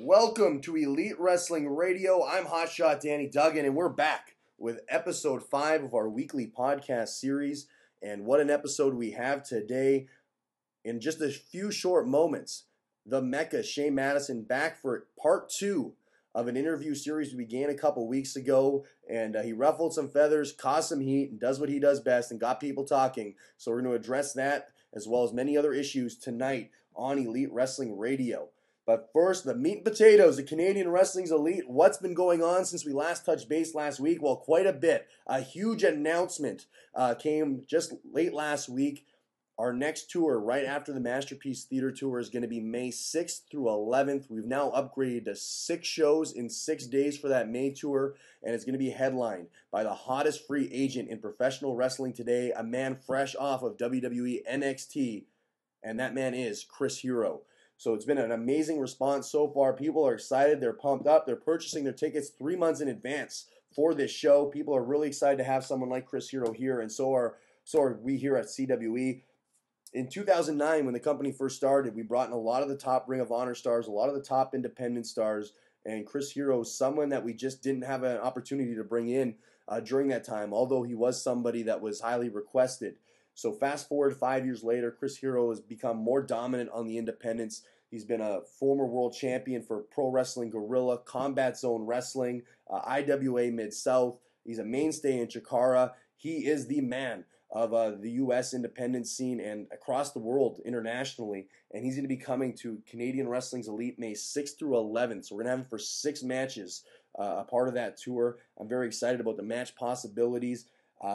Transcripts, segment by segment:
Welcome to Elite Wrestling Radio. I'm Hotshot Danny Duggan, and we're back with episode 5 of our weekly podcast series. And what an episode we have today. In just a few short moments, the Mecca, Shane Madison, back for part 2 of an interview series we began a couple weeks ago. And he ruffled some feathers, caused some heat, and does what he does best and got people talking. So we're going to address that as well as many other issues tonight on Elite Wrestling Radio. But first, the meat and potatoes, the Canadian Wrestling's Elite. What's been going on since we last touched base last week? Well, quite a bit. A huge announcement came just late last week. Our next tour, right after the Masterpiece Theater Tour, is going to be May 6th through 11th. We've now upgraded to 6 shows in 6 days for that May tour, and it's going to be headlined by the hottest free agent in professional wrestling today, a man fresh off of WWE NXT, and that man is Chris Hero. So it's been an amazing response so far. People are excited. They're pumped up. They're purchasing their tickets 3 months in advance for this show. People are really excited to have someone like Chris Hero here, and so are we here at CWE. In 2009, when the company first started, we brought in a lot of the top Ring of Honor stars, a lot of the top independent stars, and Chris Hero is someone that we just didn't have an opportunity to bring in during that time, although he was somebody that was highly requested. So fast forward 5 years later, Chris Hero has become more dominant on the independents. He's been a former world champion for Pro Wrestling Guerrilla, Combat Zone Wrestling, IWA Mid-South. He's a mainstay in Chikara. He is the man of the U.S. independent scene and across the world internationally. And he's going to be coming to Canadian Wrestling's Elite May 6th through 11th. So we're going to have him for 6 matches, a part of that tour. I'm very excited about the match possibilities.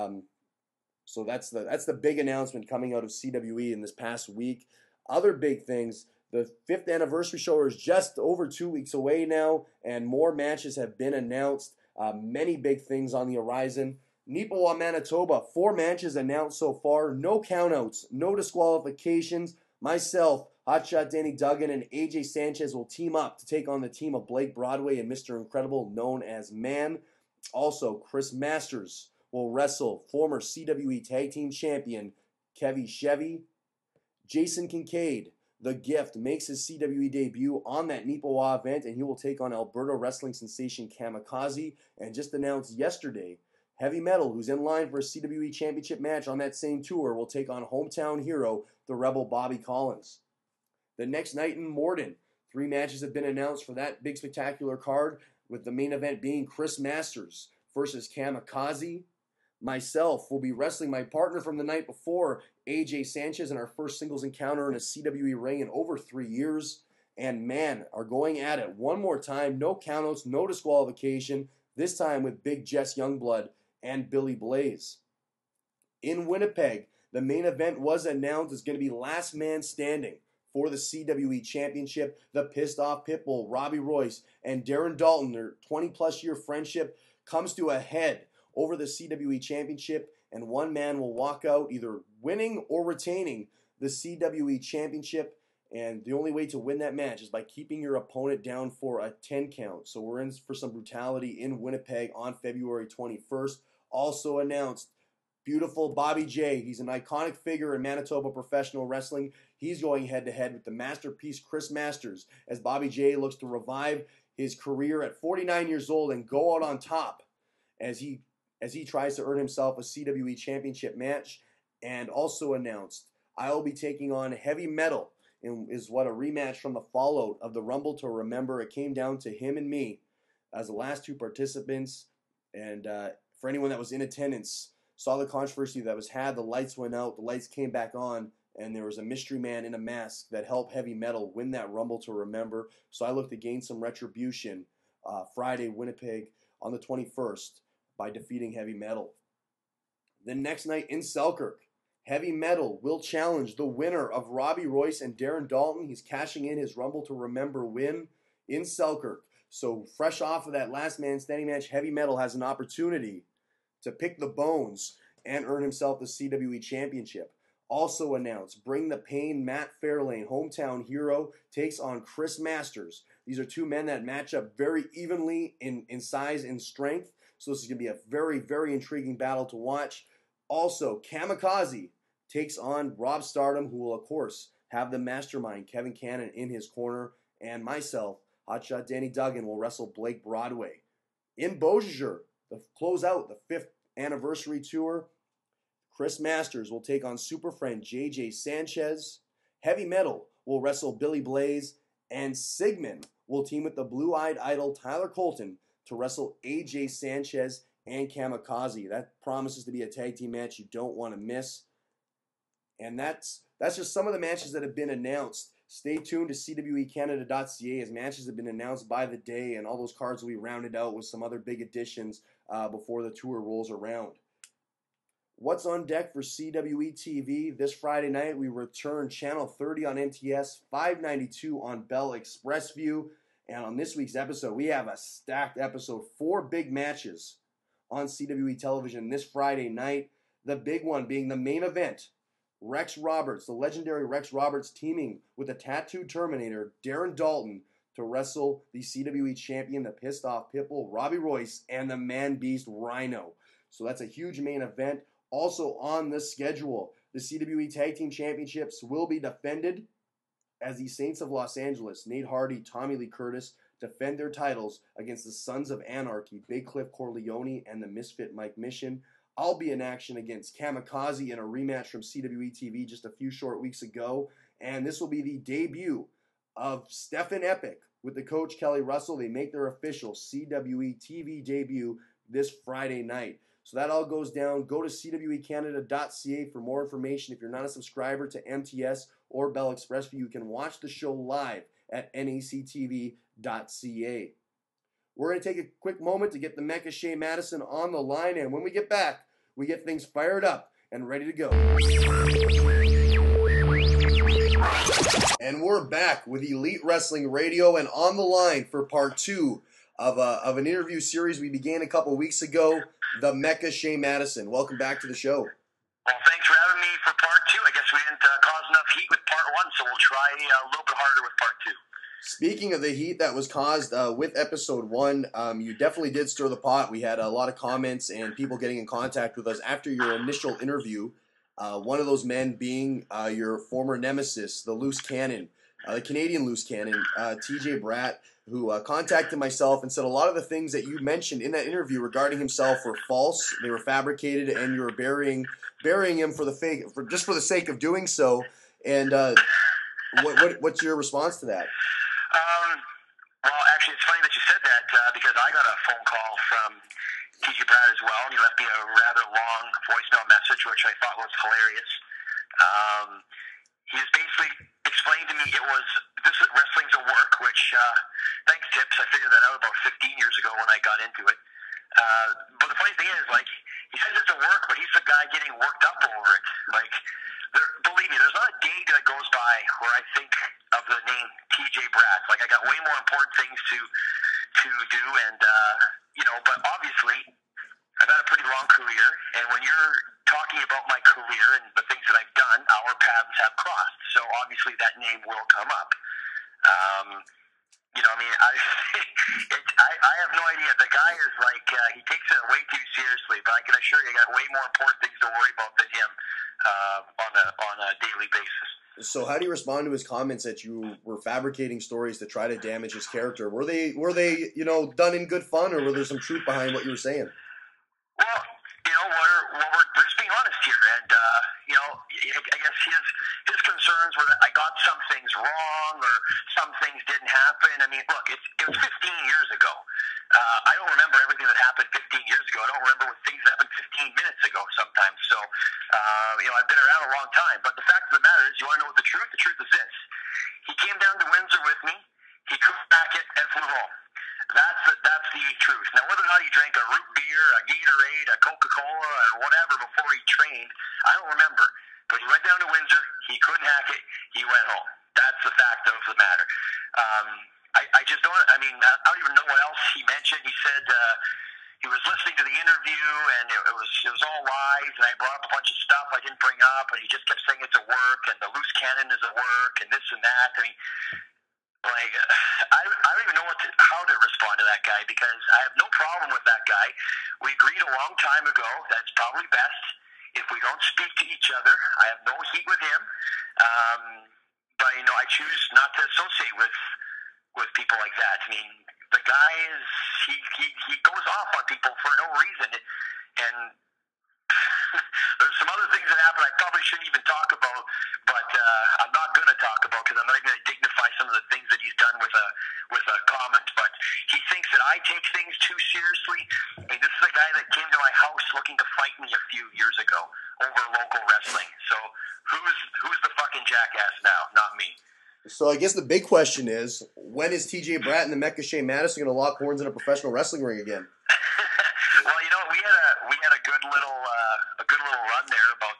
So that's the big announcement coming out of CWE in this past week. Other big things, the 5th anniversary show is just over 2 weeks away now, and more matches have been announced. Many big things on the horizon. Neepawa, Manitoba, 4 matches announced so far. No countouts, no disqualifications. Myself, Hotshot Danny Duggan, and AJ Sanchez will team up to take on the team of Blake Broadway and Mr. Incredible, known as Man. Also, Chris Masters will wrestle former CWE Tag Team Champion Kevy Chevy. Jason Kincaid, The Gift, makes his CWE debut on that Neepawa event, and he will take on Alberta wrestling sensation Kamikaze. And just announced yesterday, Heavy Metal, who's in line for a CWE Championship match on that same tour, will take on hometown hero, the Rebel Bobby Collins. The next night in Morden, 3 matches have been announced for that big spectacular card, with the main event being Chris Masters versus Kamikaze. Myself will be wrestling my partner from the night before, AJ Sanchez, in our first singles encounter in a CWE ring in over 3 years. And Man are going at it one more time. No countouts, no disqualification. This time with Big Jess Youngblood and Billy Blaze. In Winnipeg, the main event was announced as going to be Last Man Standing for the CWE Championship. The Pissed Off Pitbull, Robbie Royce, and Darren Dalton, their 20-plus year friendship, comes to a head over the CWE Championship, and one man will walk out either winning or retaining the CWE Championship. And the only way to win that match is by keeping your opponent down for a 10 count. So we're in for some brutality in Winnipeg on February 21st. Also announced, beautiful Bobby J. He's an iconic figure in Manitoba professional wrestling. He's going head-to-head with the masterpiece Chris Masters as Bobby J looks to revive his career at 49 years old and go out on top as he tries to earn himself a CWE Championship match. And also announced, I will be taking on Heavy Metal, and is what a rematch from the fallout of the Rumble to Remember. It came down to him and me as the last 2 participants. And for anyone that was in attendance, saw the controversy that was had. The lights went out, the lights came back on, and there was a mystery man in a mask that helped Heavy Metal win that Rumble to Remember. So I look to gain some retribution Friday, Winnipeg, on the 21st by defeating Heavy Metal. The next night in Selkirk, Heavy Metal will challenge the winner of Robbie Royce and Darren Dalton. He's cashing in his Rumble to Remember win in Selkirk. So fresh off of that Last Man Standing match, Heavy Metal has an opportunity to pick the bones and earn himself the CWE Championship. Also announced, Bring the Pain, Matt Fairlane, hometown hero, takes on Chris Masters. These are 2 men that match up very evenly in size and strength. So this is going to be a very, very intriguing battle to watch. Also, Kamikaze takes on Rob Stardom, who will, of course, have the mastermind, Kevin Cannon, in his corner. And myself, Hotshot Danny Duggan will wrestle Blake Broadway. In Beausejour, to close out the 5th anniversary tour, Chris Masters will take on super friend JJ Sanchez. Heavy Metal will wrestle Billy Blaze. And Sigmund will team with the Blue-Eyed Idol Tyler Colton to wrestle AJ Sanchez and Kamikaze. That promises to be a tag team match you don't want to miss. And that's just some of the matches that have been announced. Stay tuned to CWECanada.ca as matches have been announced by the day, and all those cards will be rounded out with some other big additions before the tour rolls around. What's on deck for CWE TV? This Friday night, we return Channel 30 on NTS, 592 on Bell Express View. And on this week's episode, we have a stacked episode. 4 big matches on CWE television this Friday night. The big one being the main event. Rex Roberts, the legendary Rex Roberts, teaming with the Tattooed Terminator, Darren Dalton, to wrestle the CWE champion, the Pissed Off Pitbull, Robbie Royce, and the Man Beast Rhino. So that's a huge main event. Also on the schedule, the CWE Tag Team Championships will be defended as the Saints of Los Angeles, Nate Hardy, Tommy Lee Curtis, defend their titles against the Sons of Anarchy, Big Cliff Corleone, and the Misfit Mike Mission. I'll be in action against Kamikaze in a rematch from CWE TV just a few short weeks ago. And this will be the debut of Stephen Epic with the coach Kelly Russell. They make their official CWE TV debut this Friday night. So that all goes down. Go to CWECanada.ca for more information. If you're not a subscriber to MTS or Bell Express View, you can watch the show live at NACTV.ca. We're going to take a quick moment to get the Mecca Shea Madison on the line, and when we get back, we get things fired up and ready to go. And we're back with Elite Wrestling Radio and on the line for part 2 of an interview series we began a couple weeks ago, the Mecca Shea Madison. Welcome back to the show. Well, thanks for having me for part 2. I guess we didn't cause enough heat with part 1, so we'll try a little bit harder with part 2. Speaking of the heat that was caused with episode 1, you definitely did stir the pot. We had a lot of comments and people getting in contact with us after your initial interview. One of those men being your former nemesis, the Loose Cannon, the Canadian Loose Cannon, TJ Bratt, who contacted myself and said a lot of the things that you mentioned in that interview regarding himself were false. They were fabricated, and you were burying him for the sake of doing so. And what's your response to that? Well, actually, it's funny that you said that because I got a phone call from TJ Bratt as well, and he left me a rather long voicemail message, which I thought was hilarious. He was basically explained to me this wrestling's a work, which thanks Tips, I figured that out about 15 years ago when I got into it. But the funny thing is, like, he says it's a work, but he's the guy getting worked up over it. Like, believe me, there's not a day that goes by where I think of the name TJ Bratt. Like, I got way more important things to do, and but obviously, I've had a pretty long career, and when you're talking about my career and the things that I've done, our paths have crossed. So obviously, that name will come up. I have no idea. The guy is like, he takes it way too seriously, but I can assure you, I got way more important things to worry about than him on a daily basis. So how do you respond to his comments that you were fabricating stories to try to damage his character? Were they done in good fun, or were there some truth behind what you were saying? Well, we're just being honest here, and I guess his concerns were that I got some things wrong or some things didn't happen. I mean, look, it was 15 years ago. I don't remember everything that happened 15 years ago. I don't remember what things happened 15 minutes ago sometimes. So, I've been around a long time. But the fact of the matter is, you want to know what the truth? The truth is this. He came down to Windsor with me. He cooked back it and flew home. That's the truth. Now, whether or not he drank a root beer, a Gatorade, a Coca-Cola, or whatever before he trained, I don't remember. But he went down to Windsor. He couldn't hack it. He went home. That's the fact of the matter. I just don't. I mean, I don't even know what else he mentioned. He said he was listening to the interview, and it was all lies. And I brought up a bunch of stuff I didn't bring up, and he just kept saying it's a work, and the Loose Cannon is a work, and this and that. I mean, like, I don't even know how to respond to that guy, because I have no problem with that guy. We agreed a long time ago that's probably best if we don't speak to each other. I have no heat with him, but I choose not to associate with with people like that. I mean, the guy is he goes off on people for no reason, and there's some other things that happen I probably shouldn't even talk about, but I'm not going to talk about because I'm not going to dignify some of the things that he's done with a comment. But he thinks that I take things too seriously. I mean, this is a guy that came to my house looking to fight me a few years ago over local wrestling. So who's the fucking jackass now? Not me. So I guess the big question is, when is TJ Bratt and the Mecha Shane Madison going to lock horns in a professional wrestling ring again? Well, you know, we had a good little run there about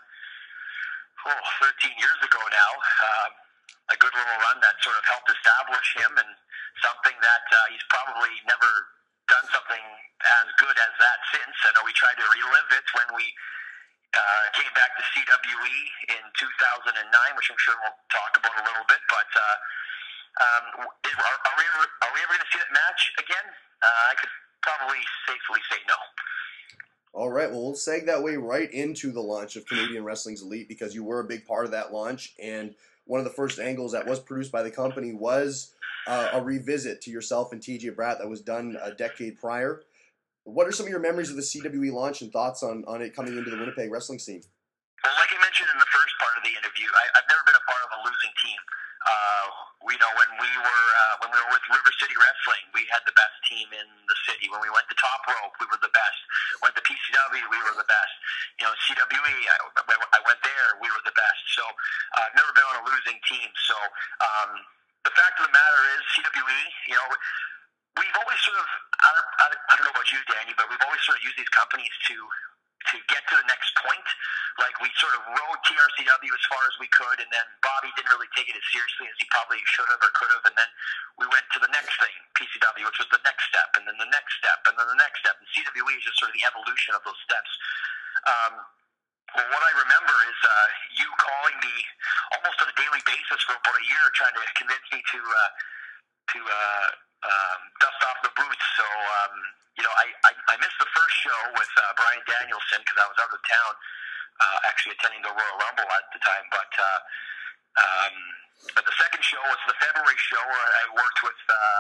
13 years ago now. A good little run that sort of helped establish him, and something that he's probably never done something as good as that since. I know we tried to relive it when we came back to CWE in 2009, which I'm sure we'll talk about a little bit. But are we ever going to see that match again? I could probably safely say no. All right, well, we'll seg that way right into the launch of Canadian Wrestling's Elite, because you were a big part of that launch, and one of the first angles that was produced by the company was a revisit to yourself and TJ Bratt that was done a decade prior. What are some of your memories of the CWE launch and thoughts on it coming into the Winnipeg wrestling scene? Well, like I mentioned in the first part of the interview, I've never been a part of a losing team. When we were with River City Wrestling, we had the best team in the city. When we went to Top Rope, we were the best. Went to PCW, we were the best. You know, CWE, I went there, we were the best. So I've never been on a losing team. So the fact of the matter is, CWE, you know, we've always sort of, I don't know about you, Danny, but we've always sort of used these companies to get to the next point. Like, we sort of rode TRCW as far as we could, and then Bobby didn't really take it as seriously as he probably should have or could have, and then we went to the next thing, PCW, which was the next step, and then the next step, and then the next step, and CWE is just sort of the evolution of those steps. Well, what I remember is you calling me almost on a daily basis for about a year, trying to convince me to dust off the boots. So, you know, I missed the first show with Brian Danielson because I was out of town, actually attending the Royal Rumble at the time. But the second show was the February show where I worked with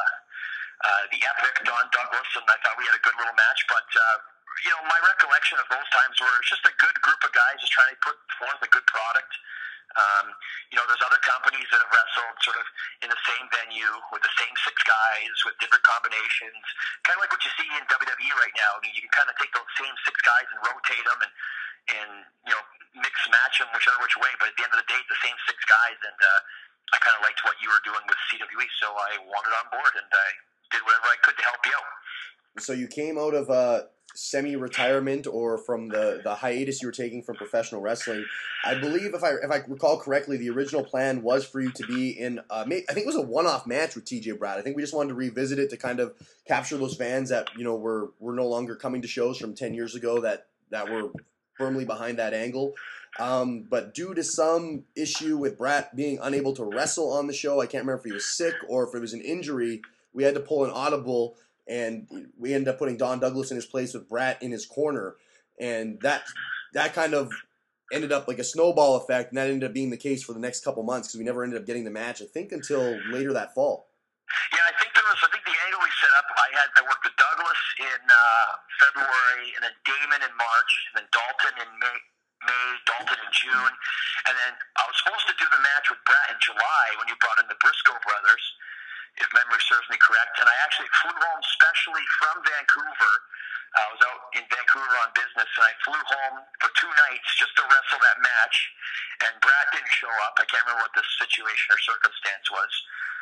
the Epic, Don Douglas, and I thought we had a good little match. But, you know, my recollection of those times were just a good group of guys just trying to put forth a good product. You know, there's other companies that have wrestled sort of in the same venue with the same six guys with different combinations, kind of like what you see in WWE right now. I mean, you can kind of take those same six guys and rotate them and you know, mix match them whichever which way. But at the end of the day, it's the same six guys, and I kind of liked what you were doing with CWE, so I wanted on board, and I did whatever I could to help you out. So you came out of semi-retirement, or from the hiatus you were taking from professional wrestling. I believe, if I recall correctly, the original plan was for you to be in, I think it was a one-off match with TJ Bratt. I think we just wanted to revisit it to kind of capture those fans that, you know, were no longer coming to shows from 10 years ago that were firmly behind that angle. But due to some issue with Bratt being unable to wrestle on the show, I can't remember if he was sick or if it was an injury, we had to pull an audible, and we ended up putting Don Douglas in his place with Bratt in his corner. And that kind of ended up like a snowball effect, and that ended up being the case for the next couple months because we never ended up getting the match, I think, until later that fall. Yeah, I think the angle we set up, I worked with Douglas in February, and then Damon in March, and then Dalton in May, Dalton in June, and then I was supposed to do the match with Bratt in July when you brought in the Briscoe brothers, if memory serves me correct. And I actually flew home specially from Vancouver. I was out in Vancouver on business, and I flew home for 2 nights just to wrestle that match. And Bratt didn't show up. I can't remember what the situation or circumstance was.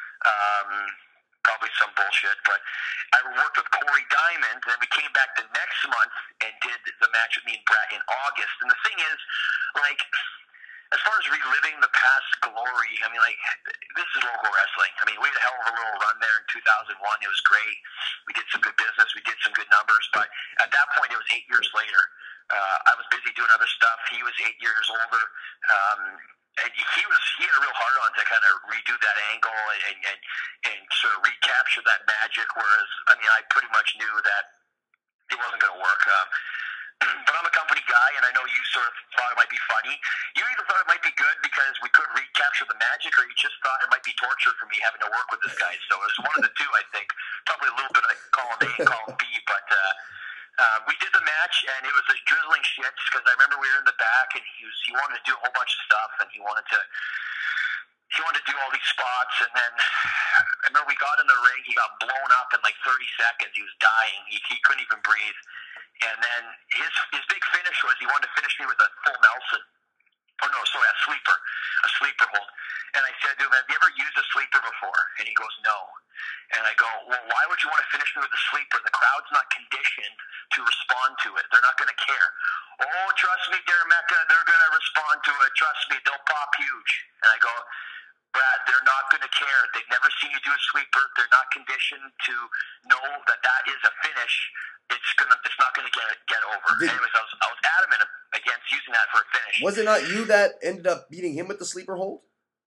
Probably some bullshit. But I worked with Corey Diamond, and we came back the next month and did the match with me and Bratt in August. And the thing is, like, as far as reliving the past glory, I mean, like, this is local wrestling. I mean, we had a hell of a little run there in 2001. It was great. We did some good business. We did some good numbers. But at that point, it was 8 years later. I was busy doing other stuff. He was 8 years older. And he had a real hard-on to kind of redo that angle and sort of recapture that magic, whereas, I mean, I pretty much knew that it wasn't going to work. But I'm a company guy, and I know you sort of thought it might be funny. You either thought it might be good because we could recapture the magic, or you just thought it might be torture for me having to work with this guy. So it was one of the two, I think. Probably a little bit of column A and column B, but we did the match, and it was a drizzling shits because I remember we were in the back, and he wanted to do a whole bunch of stuff, and he wanted to do all these spots, and then I remember we got in the ring. He got blown up in like 30 seconds. He was dying. He couldn't even breathe. And then his big finish was he wanted to finish me with a full Nelson. Oh, no, sorry, a sleeper hold. And I said to him, have you ever used a sleeper before? And he goes, no. And I go, well, why would you want to finish me with a sleeper? The crowd's not conditioned to respond to it. They're not going to care. Oh, trust me, dear Mecca, they're going to respond to it. Trust me, they'll pop huge. And I go, Brad, they're not going to care. They've never seen you do a sweeper. They're not conditioned to know that that is a finish. It's not gonna get over. Anyways, I was adamant against using that for a finish. Was it not you that ended up beating him with the sleeper hold?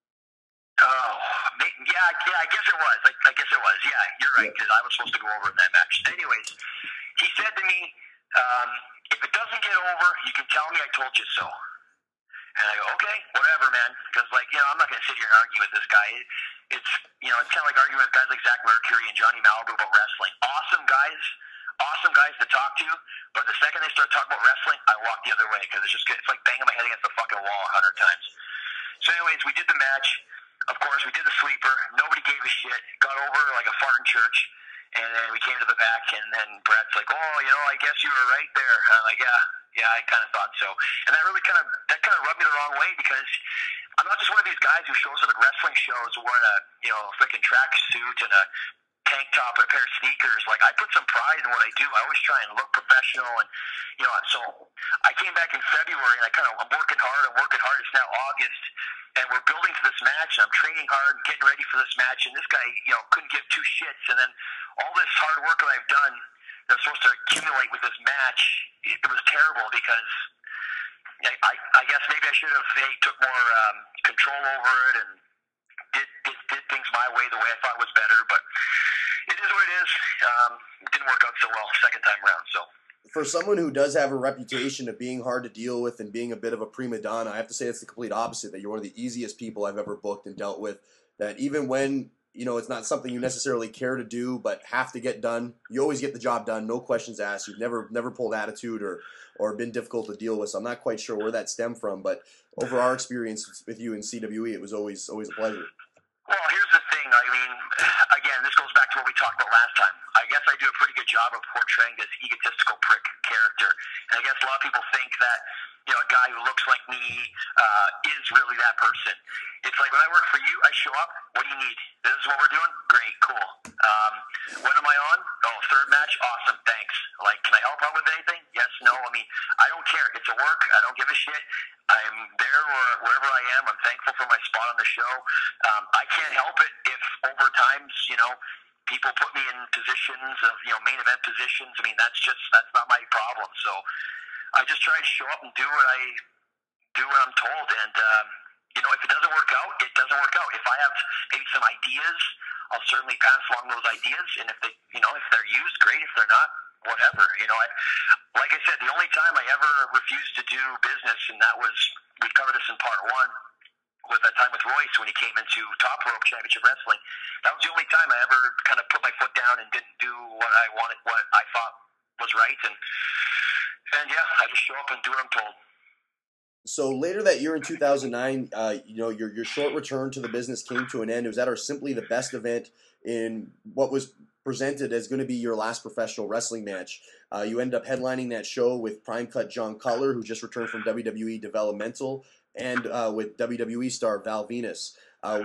Oh, yeah, I guess it was. I guess it was. Yeah, you're right, because I was supposed to go over in that match. Anyways, he said to me, if it doesn't get over, you can tell me I told you so. And I go, okay, whatever, man. Because, I'm not going to sit here and argue with this guy. It's kind of like arguing with guys like Zach Mercury and Johnny Malibu about wrestling. Awesome guys to talk to, but the second they start talking about wrestling, I walk the other way because it's like banging my head against the fucking wall 100 times. So anyways, we did the match. Of course, we did the sleeper. Nobody gave a shit. Got over like a fart in church. And then we came to the back, and then Brad's like, oh, I guess you were right there. And I'm like, yeah, I kind of thought so. And that really kind of rubbed me the wrong way because I'm not just one of these guys who shows up at wrestling shows wearing a freaking track suit and a tank top and a pair of sneakers. Like, I put some pride in what I do. I always try and look professional, and so I came back in February, and I'm working hard. It's now August, and we're building to this match, and I'm training hard and getting ready for this match, and this guy couldn't give two shits. And then all this hard work that I've done that's supposed to accumulate with this match, it was terrible because I guess maybe I should have took more control over it and did things my way, the way I thought was better, but it is what it is. It didn't work out so well second time around. So for someone who does have a reputation of being hard to deal with and being a bit of a prima donna, I have to say it's the complete opposite, that you're one of the easiest people I've ever booked and dealt with, that even when it's not something you necessarily care to do but have to get done, you always get the job done, no questions asked. You've never pulled attitude or been difficult to deal with. So I'm not quite sure where that stemmed from, but over our experience with you in CWE, it was always a pleasure. Well, here's the thing. I mean, again, this goes back to what we talked about last time. I guess I do a pretty good job of portraying this egotistical prick character. And I guess a lot of people think that, a guy who looks like me is really that person. It's like when I work for you, I show up. What do you need? This is what we're doing? Great, cool. When am I on? Oh, third match? Awesome, thanks. Like, can I help out with anything? Yes, no. I mean, I don't care. It's a work. I don't give a shit. I'm there wherever I am. I'm thankful for my spot on the show. I can't help it if over times, people put me in positions of, main event positions. I mean, that's not my problem. So I just try to show up and do what I'm told. And, if it doesn't work out, it doesn't work out. If I have maybe some ideas, I'll certainly pass along those ideas. And if if they're used, great. If they're not, whatever. Like I said, the only time I ever refused to do business, and that was, we covered this in part one, was that time with Royce when he came into Top Rope Championship Wrestling. That was the only time I ever kind of put my foot down and didn't do what I wanted, what I thought was right. And yeah, I just show up and do what I'm told. So later that year in 2009, your short return to the business came to an end. It was at our Simply the Best event in what was presented as going to be your last professional wrestling match. You ended up headlining that show with Prime Cut John Cutler, who just returned from WWE Developmental, and with WWE star Val Venus.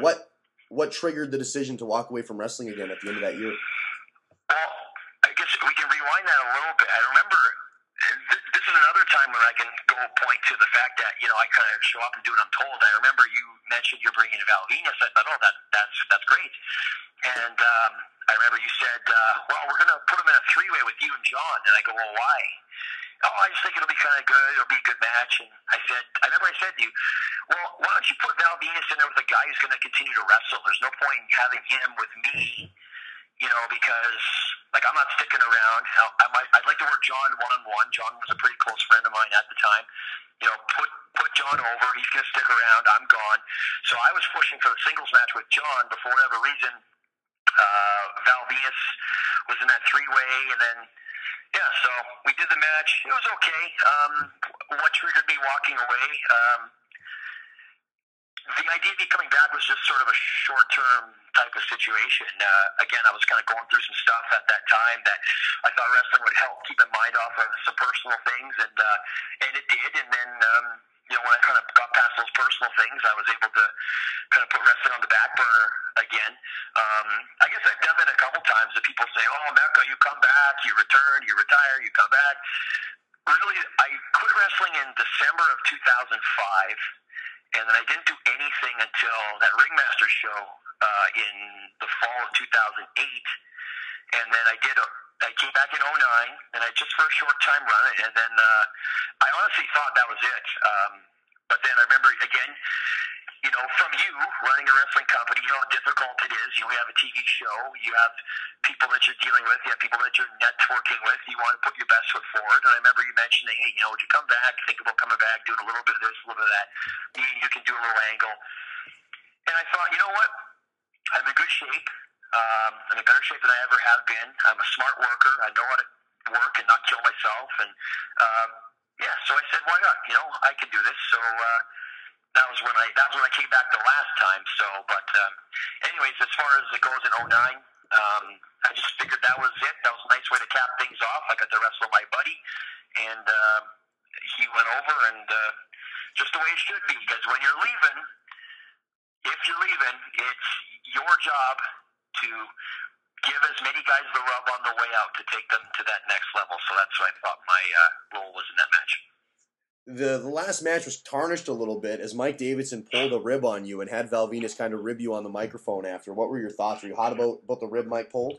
What triggered the decision to walk away from wrestling again at the end of that year? Well, I guess we can rewind that a little bit. I remember this is another time where I can go point to the fact that I kind of show up and do what I'm told. I remember you mentioned you're bringing Val Venus. I thought, oh, that's great. And I remember you said, well, we're going to put him in a three-way with you and John. And I go, well, why? Oh, I just think it'll be kind of good. It'll be a good match. And I remember I said to you, well, why don't you put Val Venus in there with a guy who's going to continue to wrestle? There's no point in having him with me, because like, I'm not sticking around. I'd like to work John one-on-one. John was a pretty close friend of mine at the time. You know, put John over. He's going to stick around. I'm gone. So I was pushing for the singles match with John, but for whatever reason, Val Venus was in that three-way, and then, yeah, so we did the match. It was okay. What triggered me walking away, the idea of me coming back was just sort of a short-term type of situation. Again, I was kind of going through some stuff at that time that I thought wrestling would help keep my mind off of some personal things, and it did. And then, you know, when I kind of got past those personal things, I was able to kind of put wrestling on the back burner again. I guess I've done that a couple times. That people say, "Oh, Mecca, you come back, you return, you retire, you come back." Really, I quit wrestling in December of 2005. And then I didn't do anything until that Ringmaster show in the fall of 2008. And then I came back in 2009, and I just for a short time run it. And then I honestly thought that was it. But then I remember, again, you know, from you running a wrestling company, you know how difficult it is. You have a TV show. You have people that you're dealing with. You have people that you're networking with. You want to put your best foot forward. And I remember you mentioning, hey, you know, would you come back, think about coming back, doing a little bit of this, a little bit of that. You can do a little angle. And I thought, you know what? I'm in good shape. I'm in better shape than I ever have been. I'm a smart worker. I know how to work and not kill myself. And, yeah, so I said, why not? You know, I can do this. So, that was when I came back the last time. So, but anyways, as far as it goes in 2009, I just figured that was it. That was a nice way to cap things off. I got to wrestle my buddy, and he went over, and just the way it should be. Because when you're leaving, if you're leaving, it's your job to give as many guys the rub on the way out to take them to that next level. So that's what I thought my role was in that match. The last match was tarnished a little bit as Mike Davidson pulled a rib on you and had Val Venus kind of rib you on the microphone after. What were your thoughts? Were you hot about the rib Mike pulled?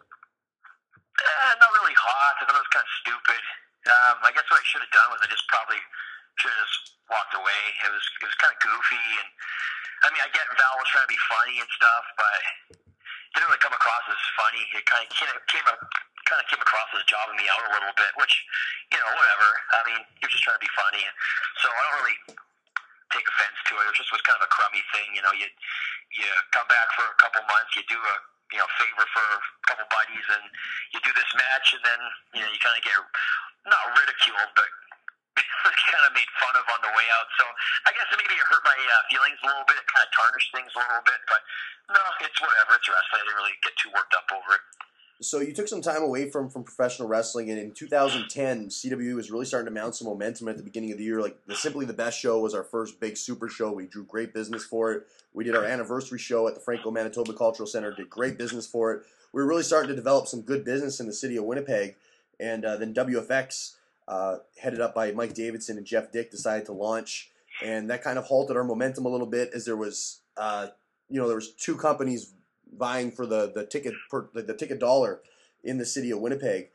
Not really hot. I thought it was kind of stupid. I guess what I should have done was I just probably should have just walked away. It was kind of goofy, and I mean, I get Val was trying to be funny and stuff, but it didn't really come across as funny. It kind of came across as jobbing me out a little bit, which, you know, whatever. I mean, you're just trying to be funny. So I don't really take offense to it. It was kind of a crummy thing. You know, you come back for a couple months, you do a favor for a couple buddies, and you do this match, and then, you know, you kind of get not ridiculed, but kind of made fun of on the way out. So I guess maybe it hurt my feelings a little bit. It kind of tarnished things a little bit, but no, it's whatever. It's wrestling. I didn't really get too worked up over it. So you took some time away from professional wrestling, and in 2010, CWE was really starting to mount some momentum at the beginning of the year. Like the Simply the Best show was our first big super show. We drew great business for it. We did our anniversary show at the Franco Manitoba Cultural Center, did great business for it. We were really starting to develop some good business in the city of Winnipeg, and then WFX, headed up by Mike Davidson and Jeff Dick, decided to launch, and that kind of halted our momentum a little bit as there was, there was two companies vying for the ticket dollar in the city of Winnipeg.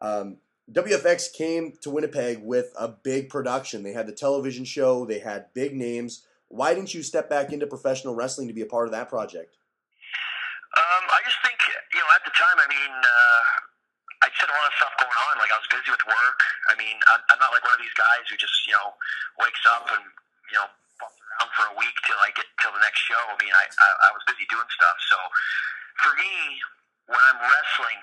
WFX came to Winnipeg with a big production. They had the television show. They had big names. Why didn't you step back into professional wrestling to be a part of that project? I just think, at the time, I mean, I just had a lot of stuff going on. Like, I was busy with work. I mean, I'm not like one of these guys who just, wakes up and, bumps around for a week till I get till the next show. I mean, I was busy doing stuff. So for me, when I'm wrestling,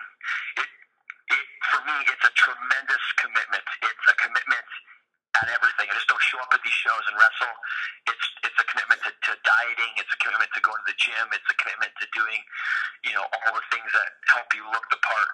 for me, it's a tremendous commitment. It's a commitment at everything. I just don't show up at these shows and wrestle. It's a commitment to dieting. It's a commitment to going to the gym. It's a commitment to doing, all the things that help you look the part.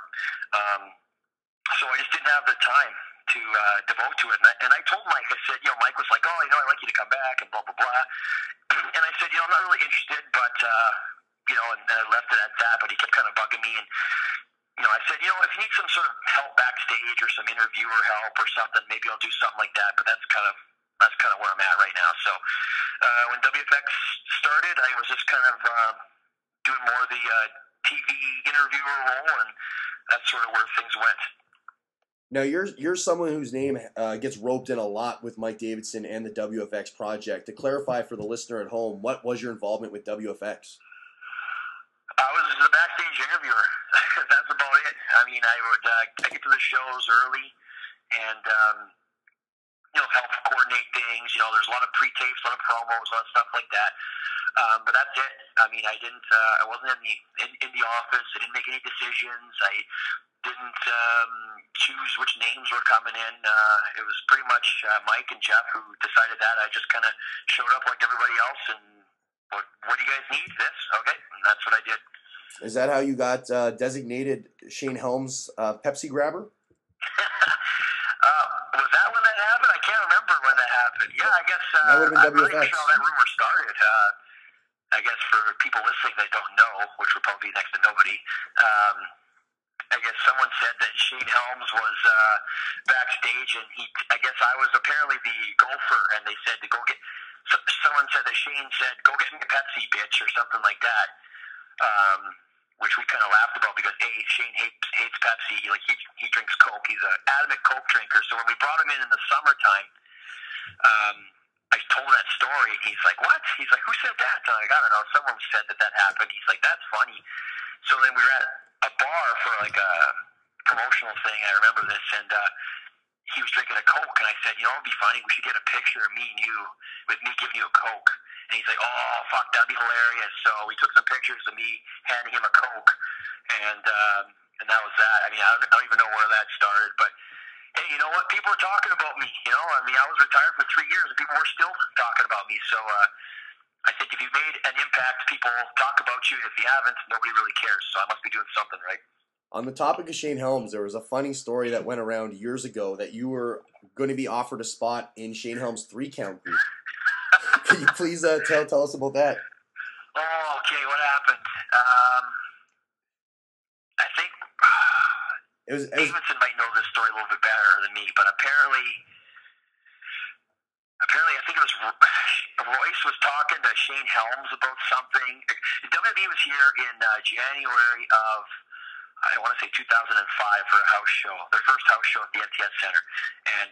So I just didn't have the time to devote to it. And I told Mike, I said, Mike was like, oh, I'd like you to come back and blah, blah, blah. And I said, I'm not really interested, but, and I left it at that, but he kept kind of bugging me. And, I said, if you need some sort of help backstage or some interviewer help or something, maybe I'll do something like that. But that's kind of where I'm at right now. So when WFX started, I was just kind of doing more of the TV interviewer role, and that's sort of where things went. Now, you're someone whose name gets roped in a lot with Mike Davidson and the WFX project. To clarify for the listener at home, what was your involvement with WFX? I was the backstage interviewer. That's about it. I mean, I would I get to the shows early and help coordinate things. There's a lot of pre-tapes, a lot of promos, a lot of stuff like that. But that's it. I mean, I wasn't in the office. I didn't make any decisions. I didn't choose which names were coming in. It was pretty much Mike and Jeff who decided that. I just kind of showed up like everybody else and what do you guys need? This? Okay. And that's what I did. Is that how you got designated Shane Helms Pepsi grabber? Was that when that happened? I can't remember when that happened. Yeah, I guess that would have been I'm not WFX. even sure how that rumor started. I guess for people listening that don't know, which would probably be next to nobody, I guess someone said that Shane Helms was backstage, and I guess I was apparently the gopher, and they said to go get. Someone said that Shane said, "Go get me a Pepsi, bitch," or something like that, which we kind of laughed about because Shane hates Pepsi. Like he drinks Coke. He's an adamant Coke drinker. So when we brought him in the summertime, I told that story, and he's like, "What?" He's like, "Who said that?" And I'm like, "I don't know. Someone said that happened." He's like, "That's funny." So then we were at a bar for like a promotional thing. I remember this, and he was drinking a Coke, and I said, "It'd be funny. We should get a picture of me and you with me giving you a Coke." And he's like, "Oh, fuck, that'd be hilarious." So we took some pictures of me handing him a Coke, and that was that. I mean, I don't even know where that started, but hey, you know what? People are talking about me. I mean, I was retired for 3 years, and people were still talking about me. So I think if you made an impact, people talk about you. If you haven't, nobody really cares. So I must be doing something right. On the topic of Shane Helms, there was a funny story that went around years ago that you were going to be offered a spot in Shane Helms' 3-count group. Can you please tell us about that? Oh, okay. What happened? I think Davidson might know this story a little bit better than me, but apparently, I think it was Royce was talking to Shane Helms about something. WWE was here in January of, I want to say 2005 for a house show, their first house show at the NTS Center, and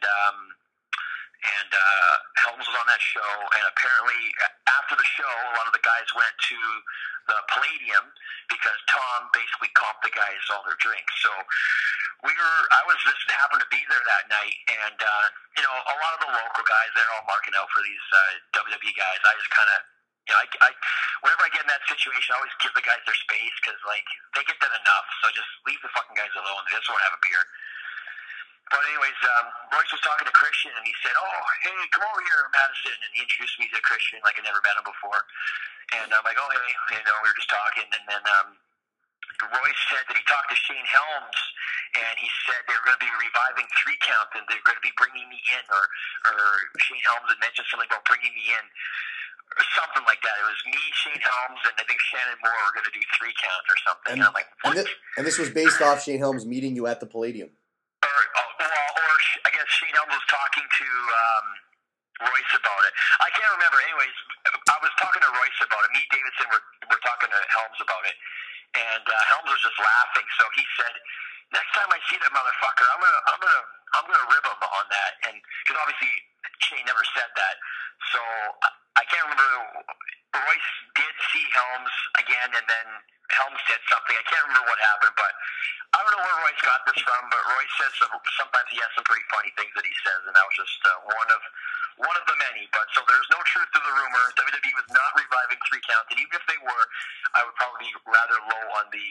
Helms was on that show, and apparently after the show, a lot of the guys went to the Palladium because Tom basically comped the guys all their drinks. So I was just happened to be there that night, and a lot of the local guys, they're all marking out for these WWE guys. I just kind of, I whenever I get in that situation, I always give the guys their space because like they get that enough. So just leave the fucking guys alone. They just want to have a beer. But anyways, Royce was talking to Christian, and he said, "Oh, hey, come over here, Madison." And he introduced me to Christian like I never met him before. And I'm like, "Oh, hey," we were just talking. And then Royce said that he talked to Shane Helms, and he said they were going to be reviving 3-count, and they're going to be bringing me in, or Shane Helms had mentioned something about bringing me in, or something like that. It was me, Shane Helms, and I think Shannon Moore were going to do 3-count or something. And I'm like, what? And this was based off Shane Helms meeting you at the Palladium. Or I guess Shane Helms was talking to Royce about it. I can't remember. Anyways, I was talking to Royce about it. Me, Davidson, were talking to Helms about it, and Helms was just laughing. So he said, "Next time I see that motherfucker, I'm gonna rib him on that." And because obviously Shane never said that, so I can't remember. Royce did see Helms again, and then Helms said something. I can't remember what happened, but I don't know where Royce got this from. But Royce says sometimes he has some pretty funny things that he says, and that was just one of the many. But so there's no truth to the rumor. WWE was not reviving 3-count, and even if they were, I would probably be rather low on the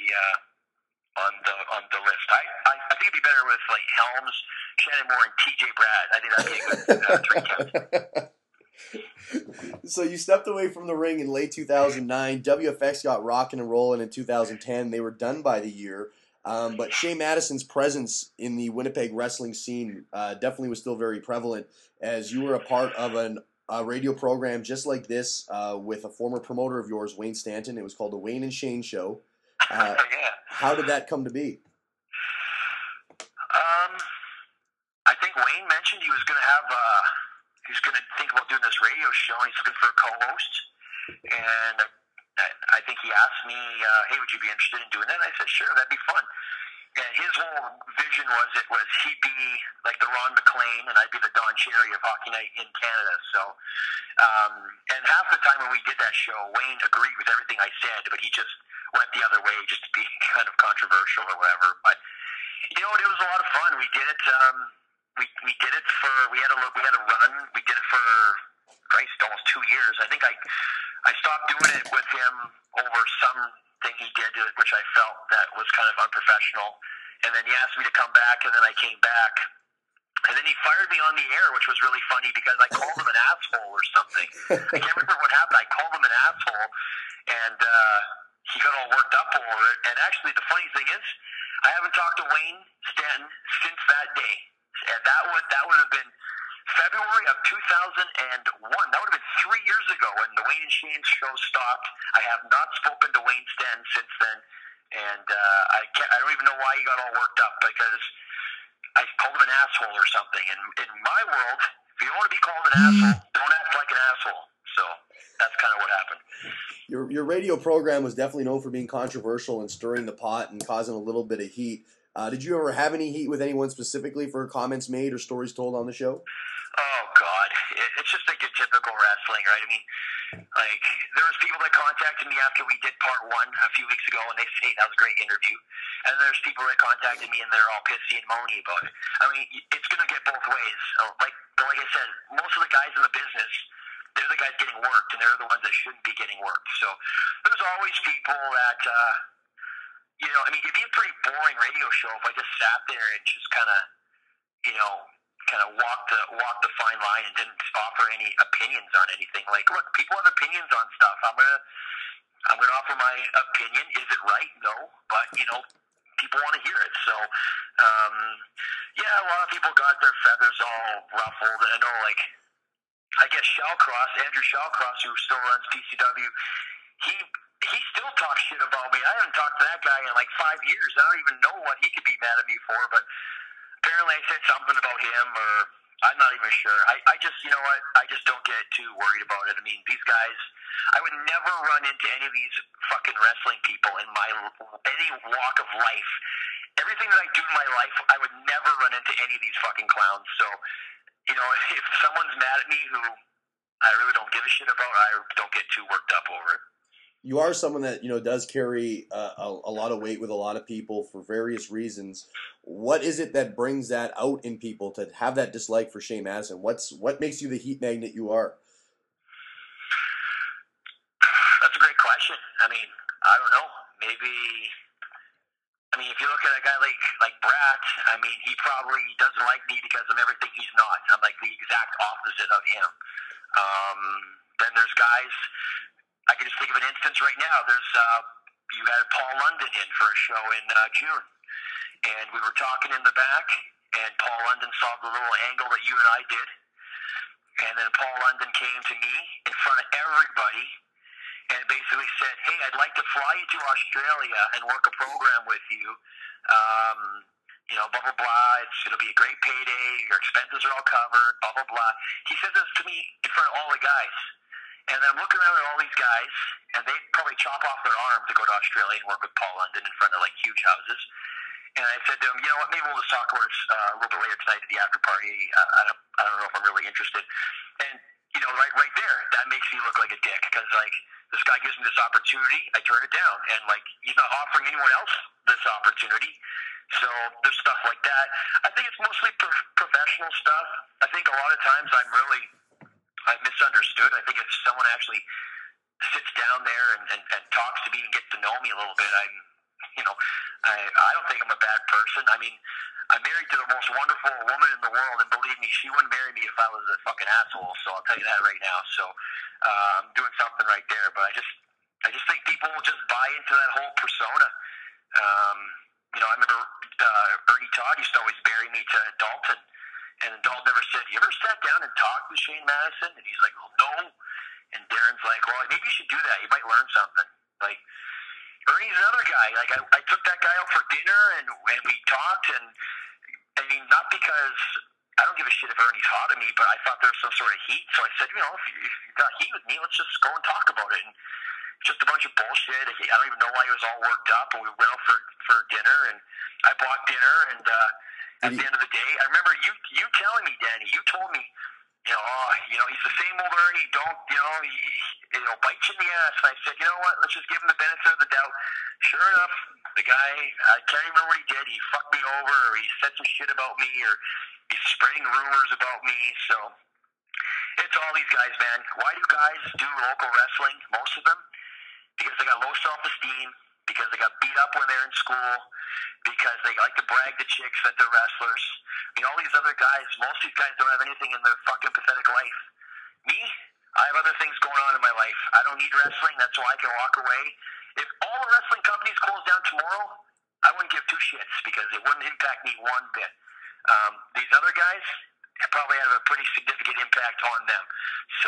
list. I think it'd be better with like Helms, Shannon Moore, and TJ Brad. I think that'd be a good 3-count. So you stepped away from the ring in late 2009. WFX got rocking and rolling in 2010. They were done by the year. But Shane Madison's presence in the Winnipeg wrestling scene definitely was still very prevalent, as you were a part of a radio program just like this with a former promoter of yours, Wayne Stanton. It was called the Wayne and Shane Show. Yeah. How did that come to be? I think Wayne mentioned he was going to have he was going to think about doing this radio show, and he's looking for a co-host. And I think he asked me, "Hey, would you be interested in doing that?" And I said, "Sure, that'd be fun." And his whole vision was he'd be like the Ron McLean, and I'd be the Don Cherry of Hockey Night in Canada. So, and half the time when we did that show, Wayne agreed with everything I said, but he just went the other way just to be kind of controversial or whatever. But know what? It was a lot of fun. We did it. We did it for. We had a run. We did it for Christ almost 2 years. I think I stopped doing it with him over something he did, which I felt that was kind of unprofessional. And then he asked me to come back, and then I came back. And then he fired me on the air, which was really funny because I called him an asshole or something. I can't remember what happened. I called him an asshole, and he got all worked up over it. And actually, the funny thing is, I haven't talked to Wayne Stanton since that day. And that would have been February of 2001. That would have been 3 years ago when the Wayne and Shane show stopped. I have not spoken to Wayne Stanton since then. And I don't even know why he got all worked up because I called him an asshole or something. And in my world, if you don't want to be called an asshole, don't act like an asshole. So that's kind of what happened. Your radio program was definitely known for being controversial and stirring the pot and causing a little bit of heat. Did you ever have any heat with anyone specifically for comments made or stories told on the show? Oh, God. It's just like your typical wrestling, right? I mean, like, there was people that contacted me after we did part 1 a few weeks ago, and they say that was a great interview. And there's people that contacted me, and they're all pissy and moany about it. I mean, it's going to get both ways. Like I said, most of the guys in the business, they're the guys getting worked, and they're the ones that shouldn't be getting worked. So there's always people that, you know, I mean, it'd be a pretty boring radio show if I just sat there and just kind of, you know, walk the fine line and didn't offer any opinions on anything. Like, look, people have opinions on stuff. I'm gonna offer my opinion. Is it right? No, but you know, people want to hear it. So, yeah, a lot of people got their feathers all ruffled. And I know, like, I guess Andrew Shawcross, who still runs PCW, he still talks shit about me. I haven't talked to that guy in like 5 years. I don't even know what he could be mad at me for, but apparently I said something about him, or I'm not even sure. I just, you know what, I just don't get too worried about it. I mean, these guys, I would never run into any of these fucking wrestling people in any walk of life. Everything that I do in my life, I would never run into any of these fucking clowns. So, you know, if someone's mad at me who I really don't give a shit about, I don't get too worked up over it. You are someone that, you know, does carry a lot of weight with a lot of people for various reasons. What is it that brings that out in people to have that dislike for Shane Madison? What makes you the heat magnet you are? That's a great question. I mean, I don't know. Maybe, I mean, if you look at a guy like Brat, I mean, he probably doesn't like me because I'm everything he's not. I'm like the exact opposite of him. Then there's guys, I can just think of an instance right now. There's you had Paul London in for a show in June, and we were talking in the back, and Paul London saw the little angle that you and I did, and then Paul London came to me in front of everybody and basically said, "Hey, I'd like to fly you to Australia and work a program with you. You know, blah blah blah. It'll be a great payday. Your expenses are all covered. Blah blah blah." He said this to me in front of all the guys. And then I'm looking around at all these guys, and they probably chop off their arm to go to Australia and work with Paul London in front of, like, huge houses. And I said to him, you know what, maybe we'll just talk about it a little bit later tonight at the after party. I don't know if I'm really interested. And, you know, right there, that makes me look like a dick, because, like, this guy gives me this opportunity, I turn it down. And, like, he's not offering anyone else this opportunity. So there's stuff like that. I think it's mostly professional stuff. I think a lot of times I'm misunderstood. I think if someone actually sits down there and talks to me and gets to know me a little bit, I don't think I'm a bad person. I mean, I'm married to the most wonderful woman in the world, and believe me, she wouldn't marry me if I was a fucking asshole. So I'll tell you that right now. So I'm doing something right there. But I just think people will just buy into that whole persona. You know, I remember Ernie Todd used to always bury me to Dalton. And Dalton never said, "You ever sat down and talked with Shane Madison?" And he's like, "Well, no." And Darren's like, "Well, maybe you should do that. You might learn something." Like, Ernie's another guy. Like, I took that guy out for dinner, and we talked. And, I mean, not because I don't give a shit if Ernie's hot at me, but I thought there was some sort of heat. So I said, you know, if you got heat with me, let's just go and talk about it. And just a bunch of bullshit. I don't even know why he was all worked up. And we went out for dinner, and I bought dinner, and at the end of the day, I remember you telling me, Danny, you told me He's the same old Ernie. Don't, bite you in the ass. And I said, you know what? Let's just give him the benefit of the doubt. Sure enough, the guy, I can't remember what he did. He fucked me over, or he said some shit about me, or he's spreading rumors about me. So it's all these guys, man. Why do guys do local wrestling? Most of them because they got low self-esteem, because they got beat up when they're in school, because they like to brag to chicks that they're wrestlers. All these other guys, most of these guys don't have anything in their fucking pathetic life. Me, I have other things going on in my life. I don't need wrestling. That's why I can walk away. If all the wrestling companies closed down tomorrow, I wouldn't give two shits because it wouldn't impact me one bit. These other guys probably have a pretty significant impact on them. So,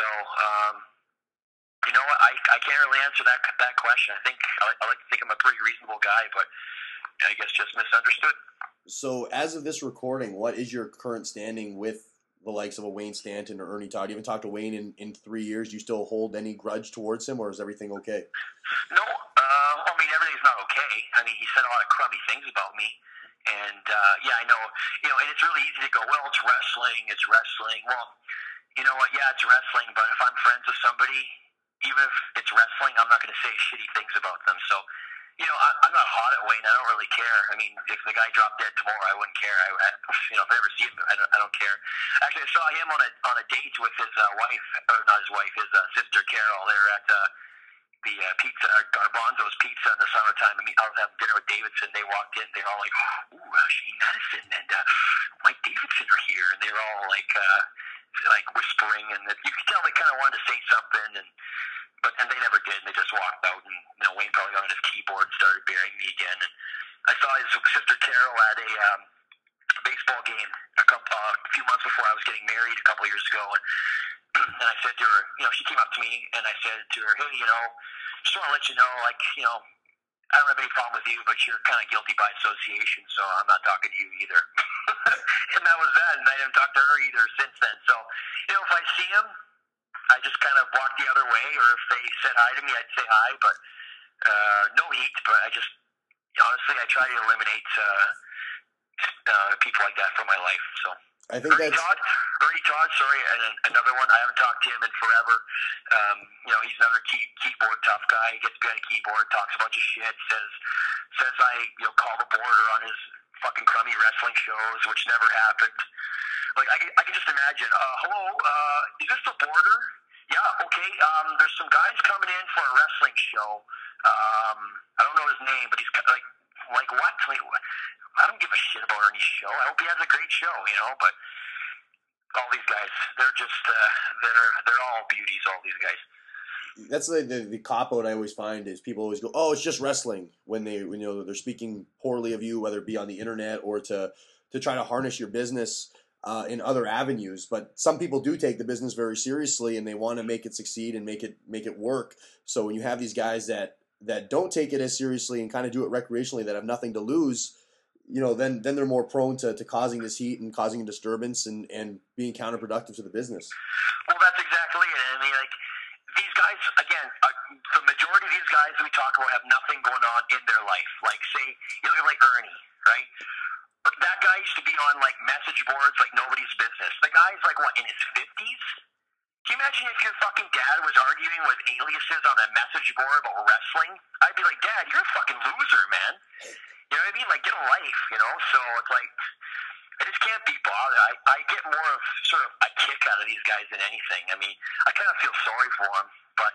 you know what? I can't really answer that question. I like to think I'm a pretty reasonable guy, but I guess just misunderstood. So, as of this recording, what is your current standing with the likes of a Wayne Stanton or Ernie Todd? You haven't talked to Wayne in 3 years. Do you still hold any grudge towards him, or is everything okay? No, everything's not okay. He said a lot of crummy things about me. And, I know, and it's really easy to go, well, it's wrestling. Well, you know what? Yeah, it's wrestling, but if I'm friends with somebody, even if it's wrestling, I'm not going to say shitty things about them. So, I'm not hot at Wayne. I don't really care. If the guy dropped dead tomorrow, I wouldn't care. If I ever see him, I don't care. Actually, I saw him on a date with his wife, or not his wife, his sister Carol. They were at the pizza, Garbanzo's Pizza in the summertime. I was having dinner with Davidson. They walked in. They're all like, "Ooh, Shane Madison and Mike Davidson are here," and they were all like whispering, and you could tell they kind of wanted to say something, but they never did. And they just walked out, and Wayne probably got on his keyboard and started burying me again. And I saw his sister Carol at a baseball game a few months before I was getting married a couple years ago, and I said to her, she came up to me, and I said to her, hey, just want to let you know, I don't have any problem with you, but you're kind of guilty by association, so I'm not talking to you either. And that was that, and I didn't talk to her either since then. So, if I see him, I just kind of walk the other way, or if they said hi to me, I'd say hi, but no heat, but honestly, I try to eliminate people like that from my life, so. I think Ernie Todd, sorry, and another one. I haven't talked to him in forever. He's another keyboard tough guy. He gets behind a keyboard, talks a bunch of shit, says I call the border on his fucking crummy wrestling shows, which never happened. Like I can just imagine. Hello, is this the border? Yeah, okay. There's some guys coming in for a wrestling show. I don't know his name, but he's like what? I don't give a shit about Ernie's show. I hope he has a great show, but all these guys, they're just, they're all beauties, all these guys. That's the cop-out I always find is people always go, oh, it's just wrestling when they're speaking poorly of you, whether it be on the internet or to try to harness your business in other avenues. But some people do take the business very seriously and they want to make it succeed and make it work. So when you have these guys that don't take it as seriously and kind of do it recreationally, that have nothing to lose, then they're more prone to causing this heat and causing a disturbance and being counterproductive to the business. Well, that's exactly it. These guys, again, the majority of these guys we talk about have nothing going on in their life. Like, say, you look at Ernie, right? That guy used to be on, message boards like nobody's business. The guy's, in his 50s? Can you imagine if your fucking dad was arguing with aliases on a message board about wrestling? I'd be like, Dad, you're a fucking loser, man. You know what I mean? Get a life, So it's I just can't be bothered. I get more of sort of a kick out of these guys than anything. I kind of feel sorry for them, but,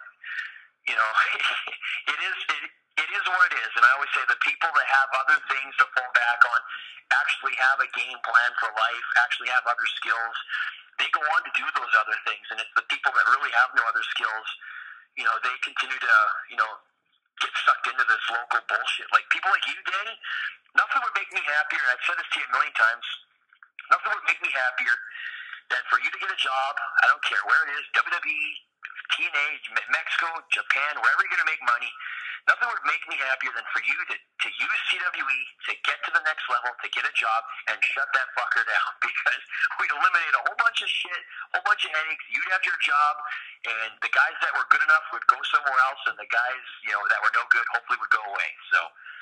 it is what it is. And I always say the people that have other things to fall back on actually have a game plan for life, actually have other skills. They go on to do those other things. And it's the people that really have no other skills, they continue to, get sucked into this local bullshit. Like people like you, Danny, nothing would make me happier, and I've said this to you a million times, nothing would make me happier than for you to get a job, I don't care where it is, WWE, TNA, Mexico, Japan, wherever you're going to make money, nothing would make me happier than for you to use CWE to get to the next level, to get a job, and shut that fucker down, because we'd eliminate a whole bunch of shit, a whole bunch of headaches, you'd have your job, and the guys that were good enough would go somewhere else, and the guys, that were no good hopefully would go away. So,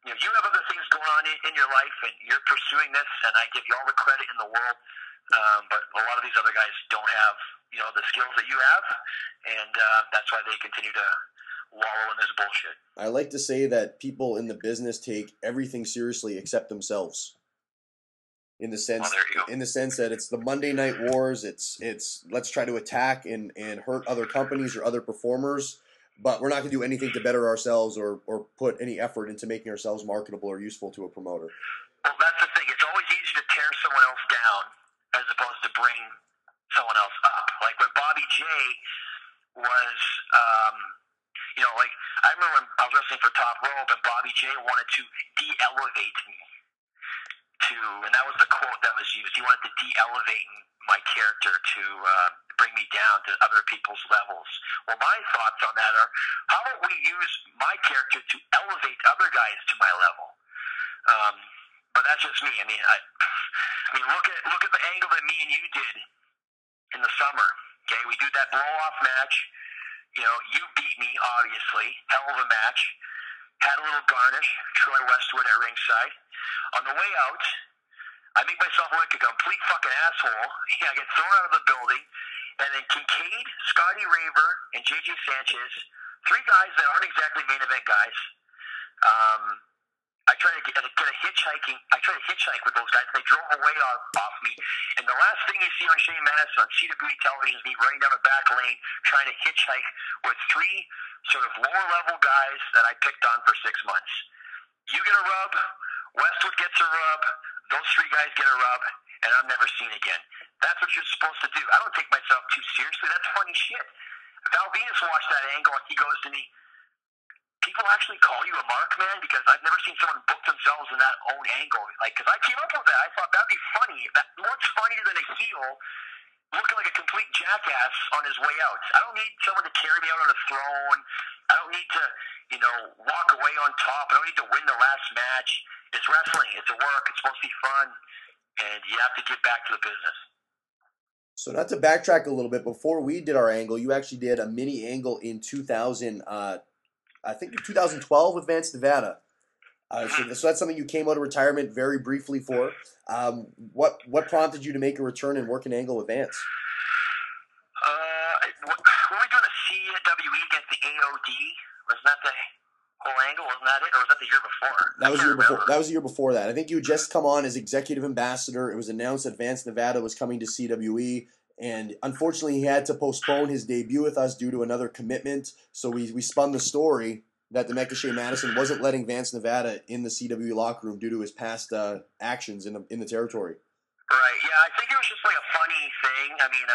you have other things going on in your life, and you're pursuing this, and I give you all the credit in the world. But a lot of these other guys don't have, the skills that you have, and that's why they continue to wallow in this bullshit. I like to say that people in the business take everything seriously except themselves. In the sense that it's the Monday Night Wars, it's let's try to attack and hurt other companies or other performers, but we're not going to do anything to better ourselves or put any effort into making ourselves marketable or useful to a promoter. Well, that's the thing. It's always easier to tear someone else down as opposed to bring someone else up. Like when Bobby J was, like I remember when I was wrestling for Top Rope, and Bobby J wanted to de-elevate me. And that was the quote that was used. He wanted to de-elevate my character to bring me down to other people's levels. Well, my thoughts on that are, how about we use my character to elevate other guys to my level? But that's just me. I mean, look at the angle that me and you did in the summer. Okay, we did that blow-off match. You beat me, obviously. Hell of a match. Had a little garnish, Troy Westwood at ringside. On the way out, I make myself look like a complete fucking asshole. I get thrown out of the building. And then Kincaid, Scotty Raver, and JJ Sanchez, 3 guys that aren't exactly main event guys. I try to get a hitchhiking. I try to hitchhike with those guys. They drove away off me. And the last thing you see on Shane Madison on CWE television is me running down the back lane trying to hitchhike with 3 sort of lower level guys that I picked on for 6 months. You get a rub, Westwood gets a rub, those 3 guys get a rub, and I'm never seen again. That's what you're supposed to do. I don't take myself too seriously. That's funny shit. Val Venus watched that angle and he goes to me, people actually call you a mark man? Because I've never seen someone book themselves in that own angle. Like, because I came up with that. I thought that'd be funny. What's funnier than a heel looking like a complete jackass on his way out? I don't need someone to carry me out on a throne. I don't need to, walk away on top. I don't need to win the last match. It's wrestling. It's a work. It's supposed to be fun. And you have to get back to the business. So not to backtrack a little bit, before we did our angle, you actually did a mini angle in 2000, I think in 2012 with Vance Nevada. So that's something you came out of retirement very briefly for. What prompted you to make a return and work an angle with Vance? Were we doing a CWE against the AOD? Wasn't that the whole angle? Wasn't that it? Or was that the year before? That was the year before. That was the year before that. I think you had just come on as executive ambassador. It was announced that Vance Nevada was coming to CWE. And unfortunately, he had to postpone his debut with us due to another commitment. So we spun the story that Demetric Shea Madison wasn't letting Vance Nevada in the CWE locker room due to his past actions in the territory. Right. Yeah, I think it was just like a funny thing. I mean,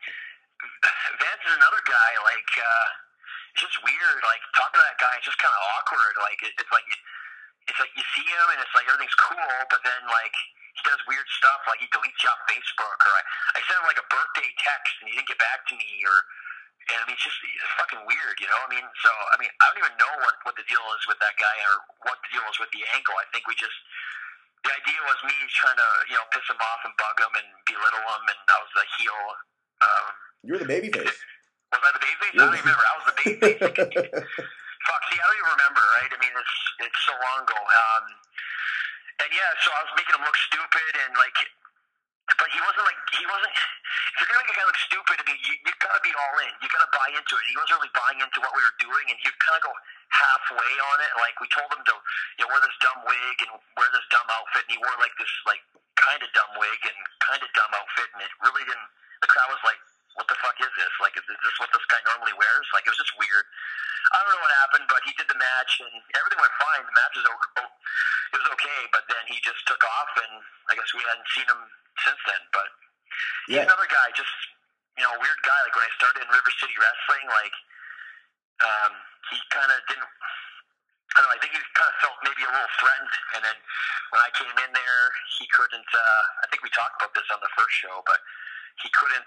Vance is another guy. Like, it's just weird. Like, talking to that guy, it's just kind of awkward. Like, it's like you see him and it's like everything's cool, but then like he does weird stuff. Like he deletes you off Facebook, or I sent him like a birthday text and he didn't get back to me, and I mean, it's fucking weird, I mean, so, I mean, I don't even know what the deal is with that guy or what the deal is with the angle. I think the idea was me trying to, piss him off and bug him and belittle him, and I was the heel. You were the babyface. Was I the babyface? I don't even remember. I was the babyface. Fuck, see, I don't even remember, right? I mean, it's so long ago. And yeah, so I was making him look stupid, and like, but he wasn't, if you're gonna make a guy look stupid, I mean, you gotta be all in. You gotta buy into it. He wasn't really buying into what we were doing, and you kind of go halfway on it. Like, we told him to, wear this dumb wig and wear this dumb outfit, and he wore like this, like, kind of dumb wig and kind of dumb outfit, and it really didn't, the crowd was like, what the fuck is this? Like, is this what this guy normally wears? Like, it was just weird. I don't know what happened, but he did the match, and everything went fine. The match was it was okay, but then he just took off, and I guess we hadn't seen him since then. But he's another guy, just, weird guy. Like, when I started in River City Wrestling, like, he kind of didn't, I don't know, I think he kind of felt maybe a little threatened, and then when I came in there, he couldn't, I think we talked about this on the first show, but he couldn't,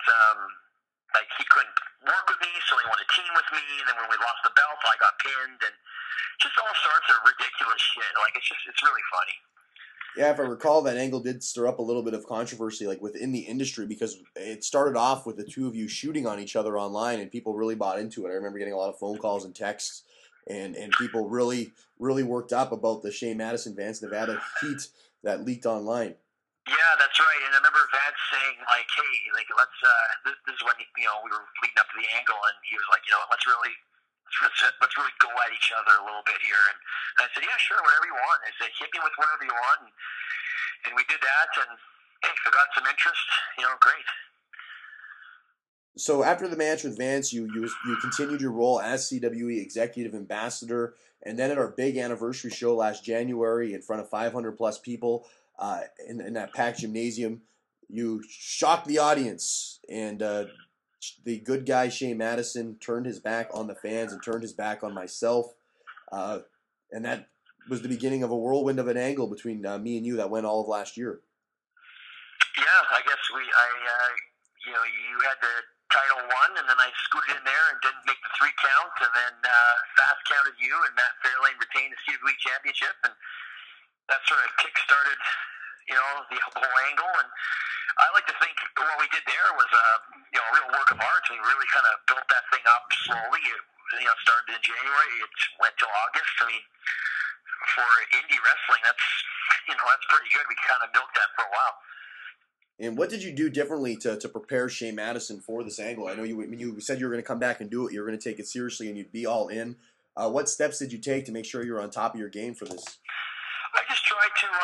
he couldn't work with me, so he wanted to team with me, and then when we lost the belt, I got pinned, and just all sorts of ridiculous shit. Like, it's really funny. Yeah, if I recall, that angle did stir up a little bit of controversy, like, within the industry, because it started off with the two of you shooting on each other online, and people really bought into it. I remember getting a lot of phone calls and texts and people really worked up about the Shane Madison Vance Nevada heat that leaked online. Yeah, that's right. And I remember Vance saying, like, hey, like, let's, this is when, we were leading up to the angle, and he was like, let's really go at each other a little bit here. And I said, yeah, sure, whatever you want. I said, hit me with whatever you want. And we did that, and hey, if I got some interest, great. So after the match with Vance, you continued your role as CWE Executive Ambassador, and then at our big anniversary show last January in front of 500 plus people in that packed gymnasium, you shocked the audience, and the good guy Shane Madison turned his back on the fans and turned his back on myself, and that was the beginning of a whirlwind of an angle between me and you that went all of last year. Yeah, I guess you had the title won, and then I scooted in there and didn't make the 3 count, and then fast counted you, and Matt Fairlane retained the CWE championship, and that sort of kick-started, the whole angle. And I like to think what we did there was a real work of art. We really kind of built that thing up slowly. It started in January. It went till August. I mean, for indie wrestling, that's pretty good. We kind of milked that for a while. And what did you do differently to prepare Shane Madison for this angle? I know when you said you were going to come back and do it, you were going to take it seriously and you'd be all in. What steps did you take to make sure you were on top of your game for this? I just tried to,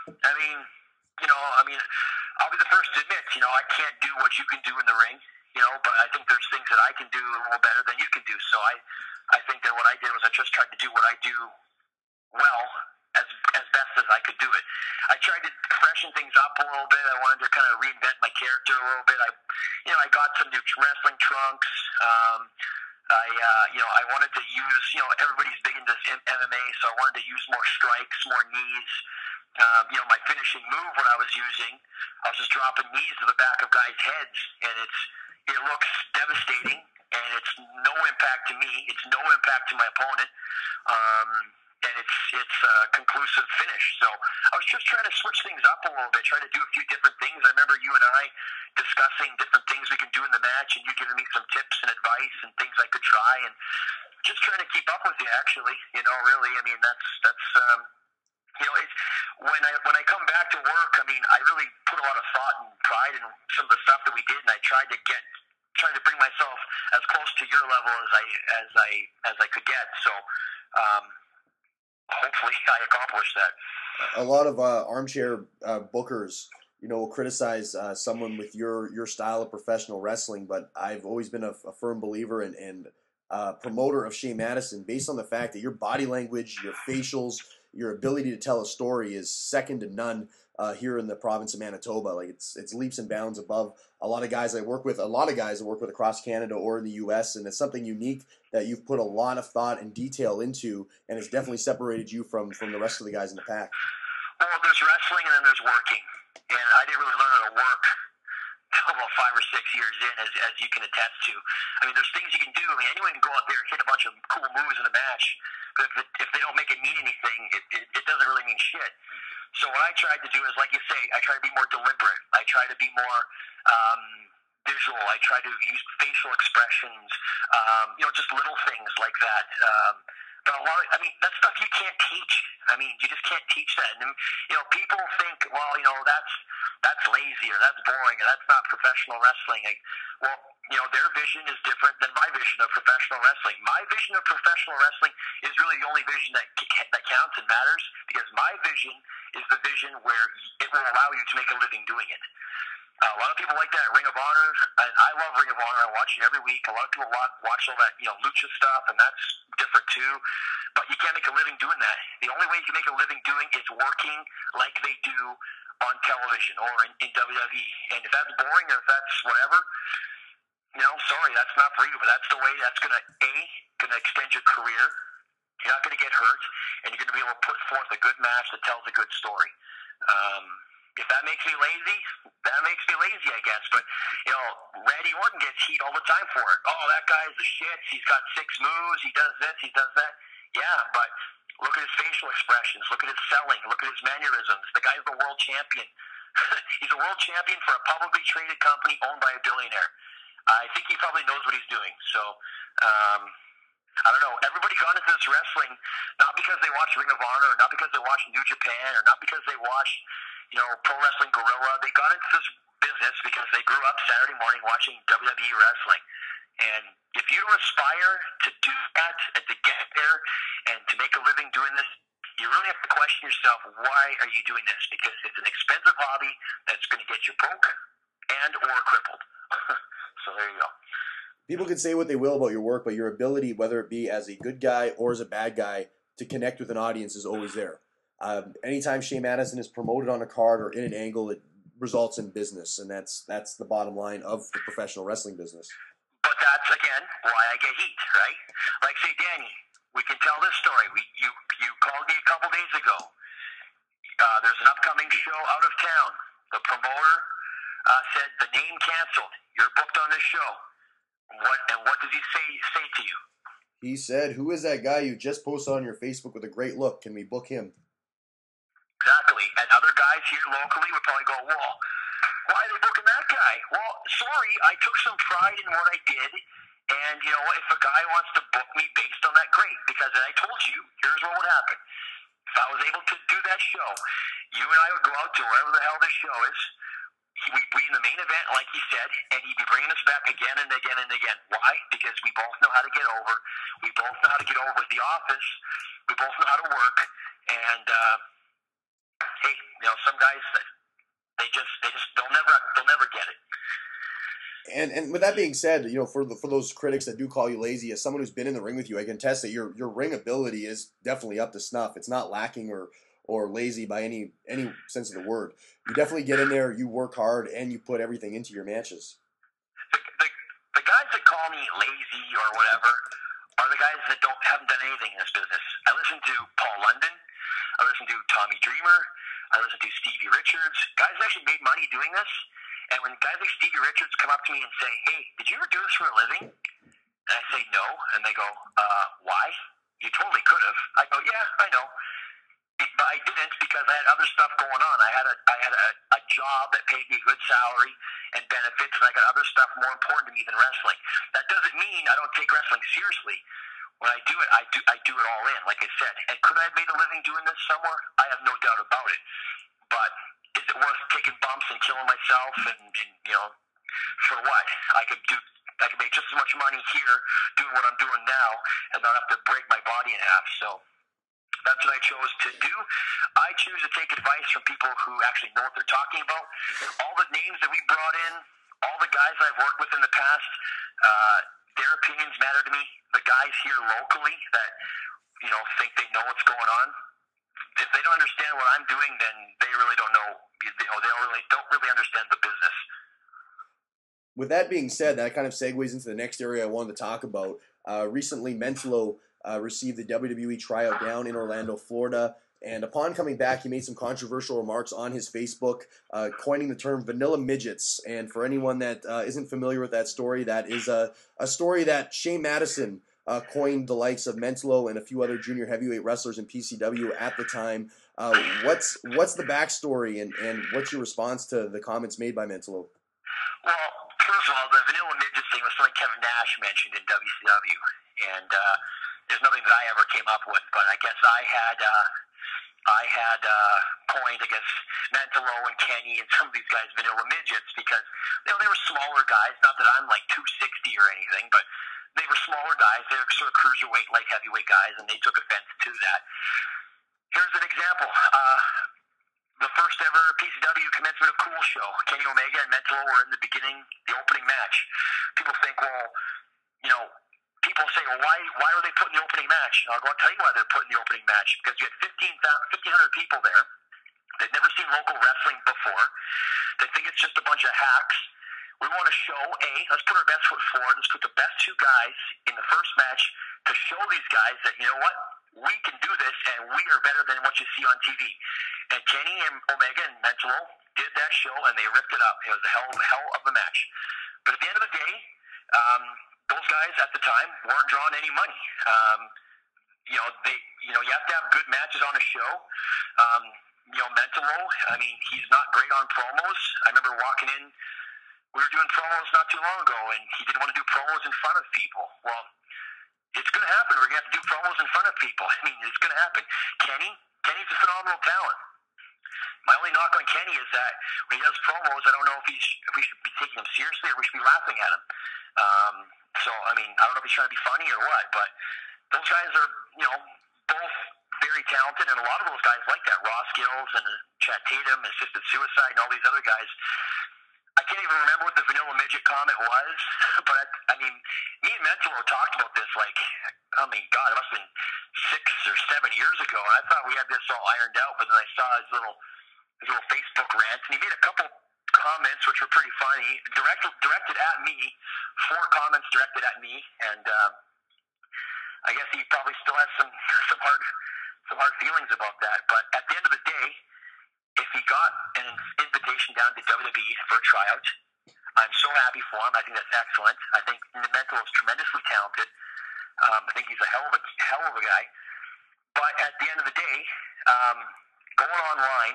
I'll be the first to admit, I can't do what you can do in the ring, but I think there's things that I can do a little better than you can do. So I think that what I did was I just tried to do what I do well, as best as I could do it. I tried to freshen things up a little bit. I wanted to kind of reinvent my character a little bit. I got some new wrestling trunks. I wanted to use, everybody's big into MMA, so I wanted to use more strikes, more knees. My finishing move, what I was using, I was just dropping knees to the back of guys' heads, and it looks devastating, and it's no impact to me. It's no impact to my opponent. And it's a conclusive finish. So I was just trying to switch things up a little bit, try to do a few different things. I remember you and I discussing different things we can do in the match, and you giving me some tips and advice and things I could try, and just trying to keep up with you. Actually, really, I mean, that's it's when I come back to work. I mean, I really put a lot of thought and pride in some of the stuff that we did, and I tried to bring myself as close to your level as I could get. So. Hopefully I accomplished that. A lot of armchair bookers, will criticize someone with your style of professional wrestling, but I've always been a firm believer and promoter of Shane Madison based on the fact that your body language, your facials, your ability to tell a story is second to none here in the province of Manitoba. Like it's leaps and bounds above a lot of guys I work with, across Canada or in the U.S., and it's something unique that you've put a lot of thought and detail into, and it's definitely separated you from the rest of the guys in the pack. Well, there's wrestling and then there's working, and I didn't really learn how to work until about 5 or 6 years in, as you can attest to. I mean, there's things you can do. I mean, anyone can go out there and hit a bunch of cool moves in a match, but if they don't make it mean anything, it doesn't really mean shit. So what I tried to do is, like you say, I try to be more deliberate. I try to be more visual. I try to use facial expressions, just little things like that. But that stuff you can't teach. I mean, you just can't teach that. And, people think, well, that's lazy or that's boring or that's not professional wrestling. Their vision is different than my vision of professional wrestling. My vision of professional wrestling is really the only vision that counts and matters, because my vision is the vision where it will allow you to make a living doing it. A lot of people like that Ring of Honor, and I love Ring of Honor. I watch it every week. A lot of people watch all that, lucha stuff, and that's different too. But you can't make a living doing that. The only way you can make a living doing is working like they do on television or in WWE. And if that's boring or if that's whatever, sorry, that's not for you. But that's the way that's going to extend your career. You're not going to get hurt, and you're going to be able to put forth a good match that tells a good story. If that makes me lazy, that makes me lazy, I guess. But, Randy Orton gets heat all the time for it. Oh, that guy's the shit. He's got 6 moves. He does this. He does that. Yeah, but look at his facial expressions. Look at his selling. Look at his mannerisms. The guy's the world champion. He's a world champion for a publicly traded company owned by a billionaire. I think he probably knows what he's doing. So, I don't know. Everybody got into this wrestling not because they watched Ring of Honor, or not because they watched New Japan, or not because they watched, Pro Wrestling Guerrilla. They got into this business because they grew up Saturday morning watching WWE wrestling. And if you don't aspire to do that and to get there and to make a living doing this, you really have to question yourself, why are you doing this? Because it's an expensive hobby that's going to get you broke and or crippled. So there you go. People can say what they will about your work, but your ability, whether it be as a good guy or as a bad guy, to connect with an audience is always there. Anytime Shane Madison is promoted on a card or in an angle, it results in business, and that's the bottom line of the professional wrestling business. But that's, again, why I get heat, right? Like, say, Danny, we can tell this story. You called me a couple days ago. There's an upcoming show out of town. The promoter said the name canceled. You're booked on this show. What did he say to you? He said, "Who is that guy you just posted on your Facebook with a great look? Can we book him?" Exactly. And other guys here locally would probably go, well, why are they booking that guy? Well, sorry, I took some pride in what I did. And you know what? If a guy wants to book me based on that, great. Because I told you, here's what would happen. If I was able to do that show, you and I would go out to wherever the hell this show is. We'd be in the main event, like he said, and he'd be bringing us back again and again and again. Why? Because we both know how to get over. We both know how to get over with the office. We both know how to work. And hey, some guys they'll never get it. And with that being said, for those critics that do call you lazy, as someone who's been in the ring with you, I can attest that your ring ability is definitely up to snuff. It's not lacking or lazy by any sense of the word. You definitely get in there, you work hard, and you put everything into your matches. The guys that call me lazy or whatever are the guys that haven't done anything in this business. I listen to Paul London. I listen to Tommy Dreamer. I listen to Stevie Richards. Guys that actually made money doing this. And when guys like Stevie Richards come up to me and say, "Hey, did you ever do this for a living?" And I say, "No." And they go, "Why? You totally could have." I go, "Yeah, I know. But I didn't because I had other stuff going on. I had a job that paid me a good salary and benefits, and I got other stuff more important to me than wrestling. That doesn't mean I don't take wrestling seriously. When I do it, I do it all in, like I said. And could I have made a living doing this somewhere? I have no doubt about it. But is it worth taking bumps and killing myself and for what? I could make just as much money here doing what I'm doing now and not have to break my body in half. So that's what I chose to do. I choose to take advice from people who actually know what they're talking about. All the names that we brought in, all the guys I've worked with in the past, their opinions matter to me. The guys here locally that think they know what's going on, if they don't understand what I'm doing, then they really don't know. They don't really understand the business. With that being said, that kind of segues into the next area I wanted to talk about. Recently, Mentolo received the WWE tryout down in Orlando, Florida, and upon coming back, he made some controversial remarks on his Facebook, coining the term vanilla midgets. And for anyone that isn't familiar with that story, that is a story that Shane Madison coined the likes of Mentolo and a few other junior heavyweight wrestlers in PCW at the time. What's the backstory and what's your response to the comments made by Mentolo? Well, first of all, the vanilla midget thing was something Kevin Nash mentioned in WCW, and there's nothing that I ever came up with. But I guess I had coined, I guess, Mentolo and Kenny and some of these guys vanilla midgets because they were smaller guys. Not that I'm like 260 or anything, but they were smaller guys. They were sort of cruiserweight, light heavyweight guys, and they took offense to that. Here's an example. The first ever PCW commencement of Cool show. Kenny Omega and Mentolo were in the beginning, the opening match. People think, well, people say, well, why are they putting the opening match? I'll tell you why they're putting the opening match. Because you had 1,500 people there. They've never seen local wrestling before. They think it's just a bunch of hacks. We want to show, let's put our best foot forward. Let's put the best two guys in the first match to show these guys that, you know what, we can do this and we are better than what you see on TV. And Kenny and Omega and Mentolo did that show and they ripped it up. It was the hell of the match. But at the end of the day, those guys at the time weren't drawing any money. You have to have good matches on a show. Mentolo, he's not great on promos. I remember walking in, we were doing promos not too long ago, and he didn't want to do promos in front of people. Well, It's going to happen. We're going to have to do promos in front of people. I mean, it's going to happen. Kenny's a phenomenal talent. My only knock on Kenny is that when he does promos, I don't know if we should be taking him seriously or we should be laughing at him. So, I mean, I don't know if he's trying to be funny or what, but those guys are, both very talented, and a lot of those guys like that. Ross Gills and Chad Tatum, Assisted Suicide, and all these other guys. I can't even remember what the Vanilla Midget comment was, but I mean, me and Mentolo talked about this it must have been 6 or 7 years ago, and I thought we had this all ironed out, but then I saw his little Facebook rant, and he made a couple comments which were pretty funny, directed at me, 4 comments directed at me, and I guess he probably still has some hard feelings about that. But at the end of the day, if he got an invitation down to WWE for a tryout, I'm so happy for him. I think that's excellent. I think Mental is tremendously talented. I think he's a hell of a guy. But at the end of the day, going online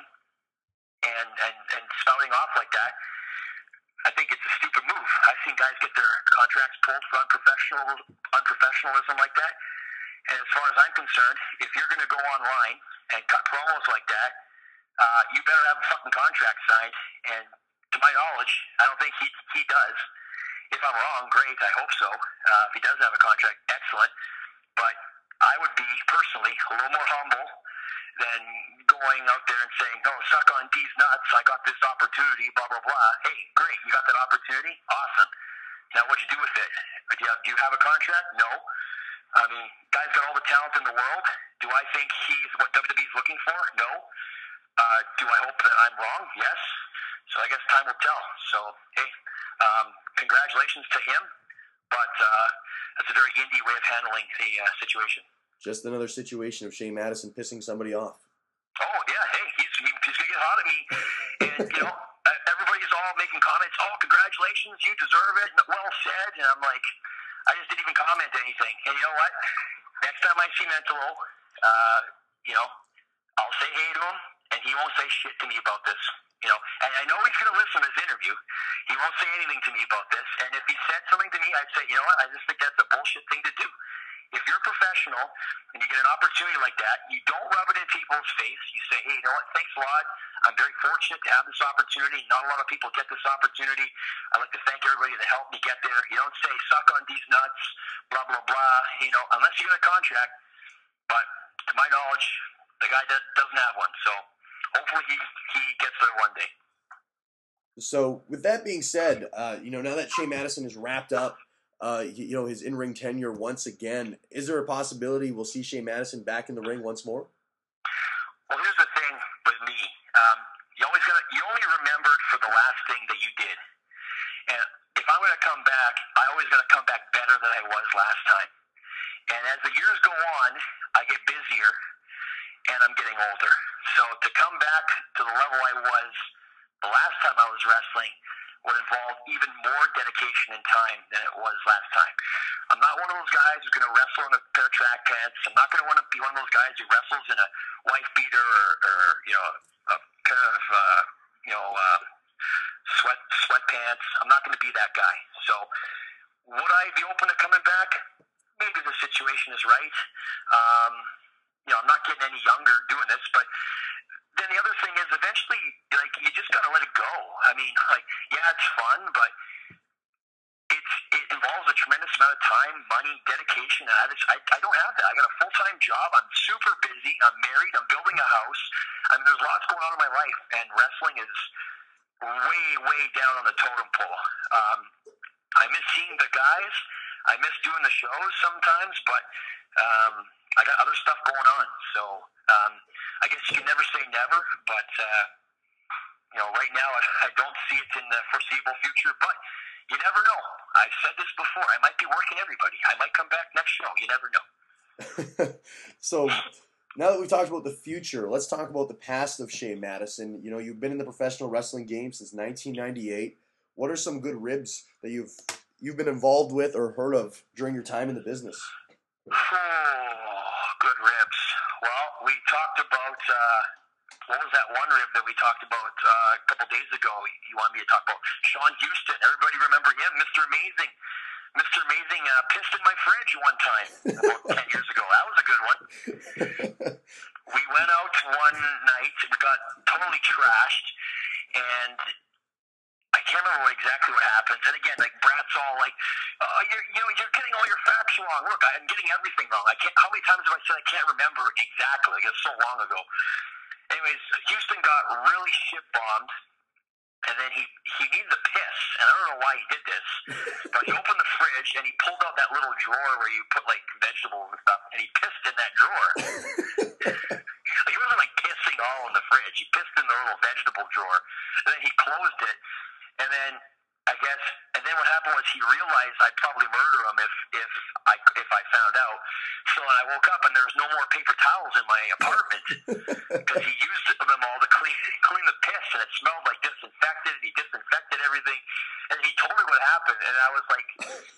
and spouting off like that, I think it's a stupid move. I've seen guys get their contracts pulled for unprofessionalism like that. And as far as I'm concerned, if you're going to go online and cut promos like that, you better have a fucking contract signed. And to my knowledge, I don't think he does. If I'm wrong, great. I hope so. If he does have a contract, excellent. But I would be personally a little more humble than going out there and saying, no, suck on D's nuts. I got this opportunity, blah, blah, blah. Hey, great. You got that opportunity? Awesome. Now, what'd you do with it? Do you have a contract? No. I mean, guy's got all the talent in the world. Do I think he's what WWE's looking for? No. Do I hope that I'm wrong? Yes. So I guess time will tell. So, hey, congratulations to him. But that's a very indie way of handling the situation. Just another situation of Shane Madison pissing somebody off. Oh, yeah. Hey, he's going to get hot at me. And, everybody's all making comments. Oh, congratulations. You deserve it. Well said. And I'm like, I just didn't even comment anything. And you know what? Next time I see Mentolo, I'll say hey to him, and he won't say shit to me about this. And I know he's going to listen to this interview. He won't say anything to me about this. And if he said something to me, I'd say, you know what? I just think that's a bullshit thing to do. If you're a professional and you get an opportunity like that, you don't rub it in people's face. You say, hey, you know what? Thanks a lot. I'm very fortunate to have this opportunity. Not a lot of people get this opportunity. I'd like to thank everybody that helped me get there. You don't say, suck on these nuts, blah, blah, blah, unless you get a contract. But to my knowledge, the guy doesn't have one. So hopefully he gets there one day. So with that being said, now that Shane Madison is wrapped up, his in-ring tenure once again, is there a possibility we'll see Shane Madison back in the ring once more? Well, here's the thing with me. You only remembered for the last thing that you did. And if I'm going to come back, I always got to come back better than I was last time. And as the years go on, I get busier and I'm getting older. So to come back to the level I was the last time I was wrestling would involve even more dedication and time than it was last time. I'm not one of those guys who's going to wrestle in a pair of track pants. I'm not going to want to be one of those guys who wrestles in a wife beater or a pair of sweatpants. I'm not going to be that guy. So would I be open to coming back? Maybe the situation is right. I'm not getting any younger doing this, but then the other thing is eventually, you just got to let it go. I mean, it's fun, but it involves a tremendous amount of time, money, dedication. And I don't have that. I got a full-time job. I'm super busy. I'm married. I'm building a house. I mean, there's lots going on in my life, and wrestling is way, way down on the totem pole. I miss seeing the guys. I miss doing the shows sometimes, but I got other stuff going on. So I guess you can never say never, but right now I don't see it in the foreseeable future, but you never know. I've said this before. I might be working everybody. I might come back next show. You never know. So now that we've talked about the future, let's talk about the past of Shane Madison. You've been in the professional wrestling game since 1998. What are some good ribs that you've been involved with or heard of during your time in the business? Oh, good ribs. Well, we talked about, what was that one rib that we talked about a couple days ago? You wanted me to talk about Sean Houston. Everybody remember him, Mr. Amazing. Mr. Amazing pissed in my fridge one time about 10 years ago. That was a good one. We went out one night. We got totally trashed, and I can't remember exactly what happened. And again, like Brad's all like, you're getting all your facts wrong. Look, I'm getting everything wrong. I can't. How many times have I said I can't remember exactly? Like, it's so long ago. Anyways, Houston got really shit bombed, and then he needed to piss, and I don't know why he did this, but he opened the fridge and he pulled out that little drawer where you put like vegetables and stuff, and he pissed in that drawer. Like, he wasn't like pissing all in the fridge. He pissed in the little vegetable drawer, and then he closed it, and then what happened was he realized I'd probably murder him if I found out. So I woke up and there was no more paper towels in my apartment because he used them all to clean the piss, and it smelled like disinfected. He disinfected everything, and he told me what happened, and I was like,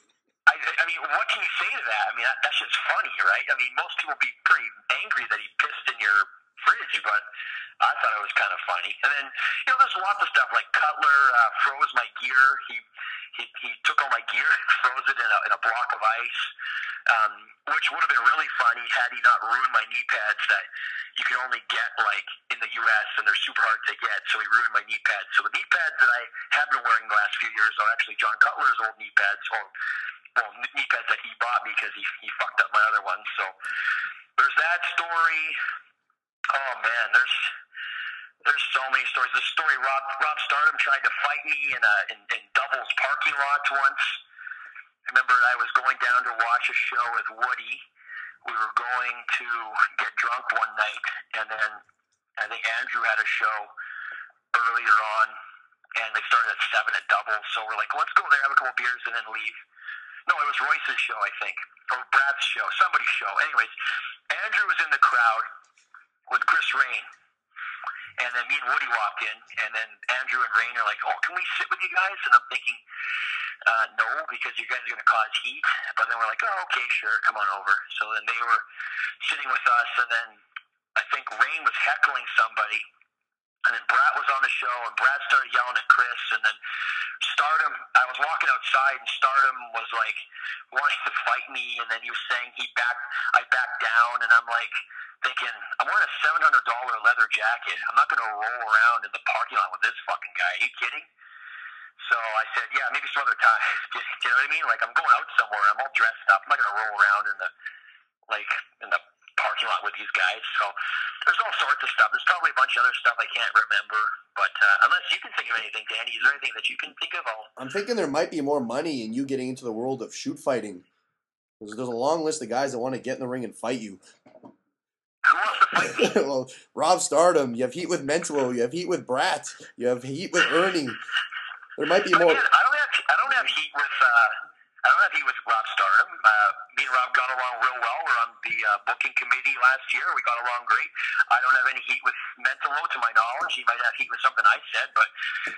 I mean, what can you say to that? I mean, that's just funny, right? I mean, most people would be pretty angry that he pissed in your fridge, but I thought it was kind of funny. And then, there's lots of stuff like Cutler froze my gear. He took all my gear and froze it in a block of ice, which would have been really funny had he not ruined my knee pads that you can only get like in the U.S. and they're super hard to get. So he ruined my knee pads. So the knee pads that I have been wearing the last few years are actually John Cutler's old knee pads. Knee pads that he bought me because he fucked up my other ones. So there's that story. Oh man, there's so many stories. The story Rob Stardom tried to fight me in Double's parking lot once. I remember I was going down to watch a show with Woody. We were going to get drunk one night, and then I think Andrew had a show earlier on, and they started at 7 at Double. So we're like, let's go there, have a couple beers, and then leave. No, it was Royce's show, I think, or Brad's show, somebody's show. Anyways, Andrew was in the crowd with Chris Rain. And then me and Woody walked in, and then Andrew and Rain are like, oh, can we sit with you guys? And I'm thinking, no, because you guys are going to cause heat. But then we're like, oh, okay, sure, come on over. So then they were sitting with us, and then I think Rain was heckling somebody. And then Brad was on the show, and Brad started yelling at Chris, and then Stardom, I was walking outside, and Stardom was like wanting to fight me, and then he was saying I backed down, and I'm like thinking, I'm wearing a $700 leather jacket. I'm not going to roll around in the parking lot with this fucking guy. Are you kidding? So I said, yeah, maybe some other time. You know what I mean? Like, I'm going out somewhere, I'm all dressed up. I'm not going to roll around in the parking lot with these guys. So there's all sorts of stuff. There's probably a bunch of other stuff I can't remember. But unless you can think of anything, Danny, is there anything that you can think of? I'm thinking there might be more money in you getting into the world of shoot fighting. There's a long list of guys that want to get in the ring and fight you. Who wants to fight me? Well, Rob Stardom. You have heat with Mentuo. You have heat with Brat. You have heat with Ernie. There might be more. Again, I don't have heat with Rob Stardom. Me and Rob got along real well. We're on the booking committee last year. We got along great. I don't have any heat with Mentolo, to my knowledge. He might have heat with something I said, but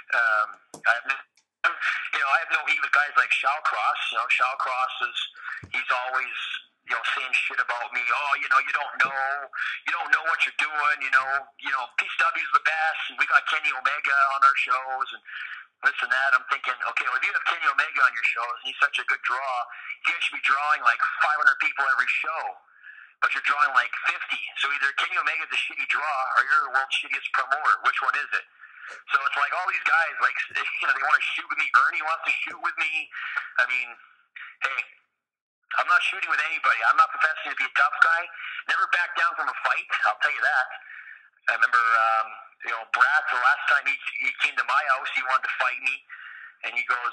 I have no heat with guys like Shawcross. Shawcross he's always saying shit about me. Oh, you don't know what you're doing. PCW's the best, and we got Kenny Omega on our shows, and this and that. I'm thinking, okay, well, if you have Kenny Omega on your shows, and he's such a good draw, you guys should be drawing like 500 people every show, but you're drawing like 50. So either Kenny Omega's a shitty draw, or you're the world's shittiest promoter. Which one is it? So it's like all these guys, like, they want to shoot with me. Ernie wants to shoot with me. I mean, hey, I'm not shooting with anybody. I'm not professing to be a tough guy. Never back down from a fight, I'll tell you that. I remember, Brad, the last time he came to my house, he wanted to fight me. And he goes,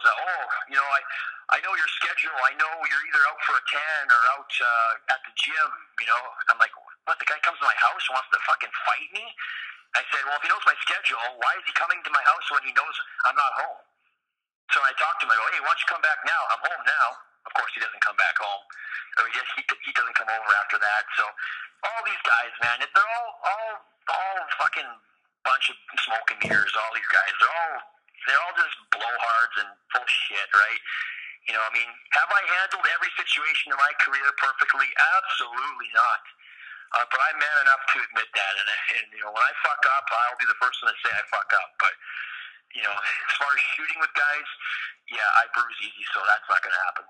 I know your schedule. I know you're either out for a tan or out at the gym. I'm like, what? The guy comes to my house and wants to fucking fight me? I said, well, if he knows my schedule, why is he coming to my house when he knows I'm not home? So I talked to him. I go, hey, why don't you come back now? I'm home now. Of course, he doesn't come back home. Or he doesn't come over after that. So all these guys, man, they're all fucking bunch of smoke and mirrors. All these guys, they're all just blowhards and full of shit, right? Have I handled every situation in my career perfectly? Absolutely not. But I'm man enough to admit that, and when I fuck up, I'll be the first one to say I fuck up. But as far as shooting with guys, yeah, I bruise easy, so that's not going to happen.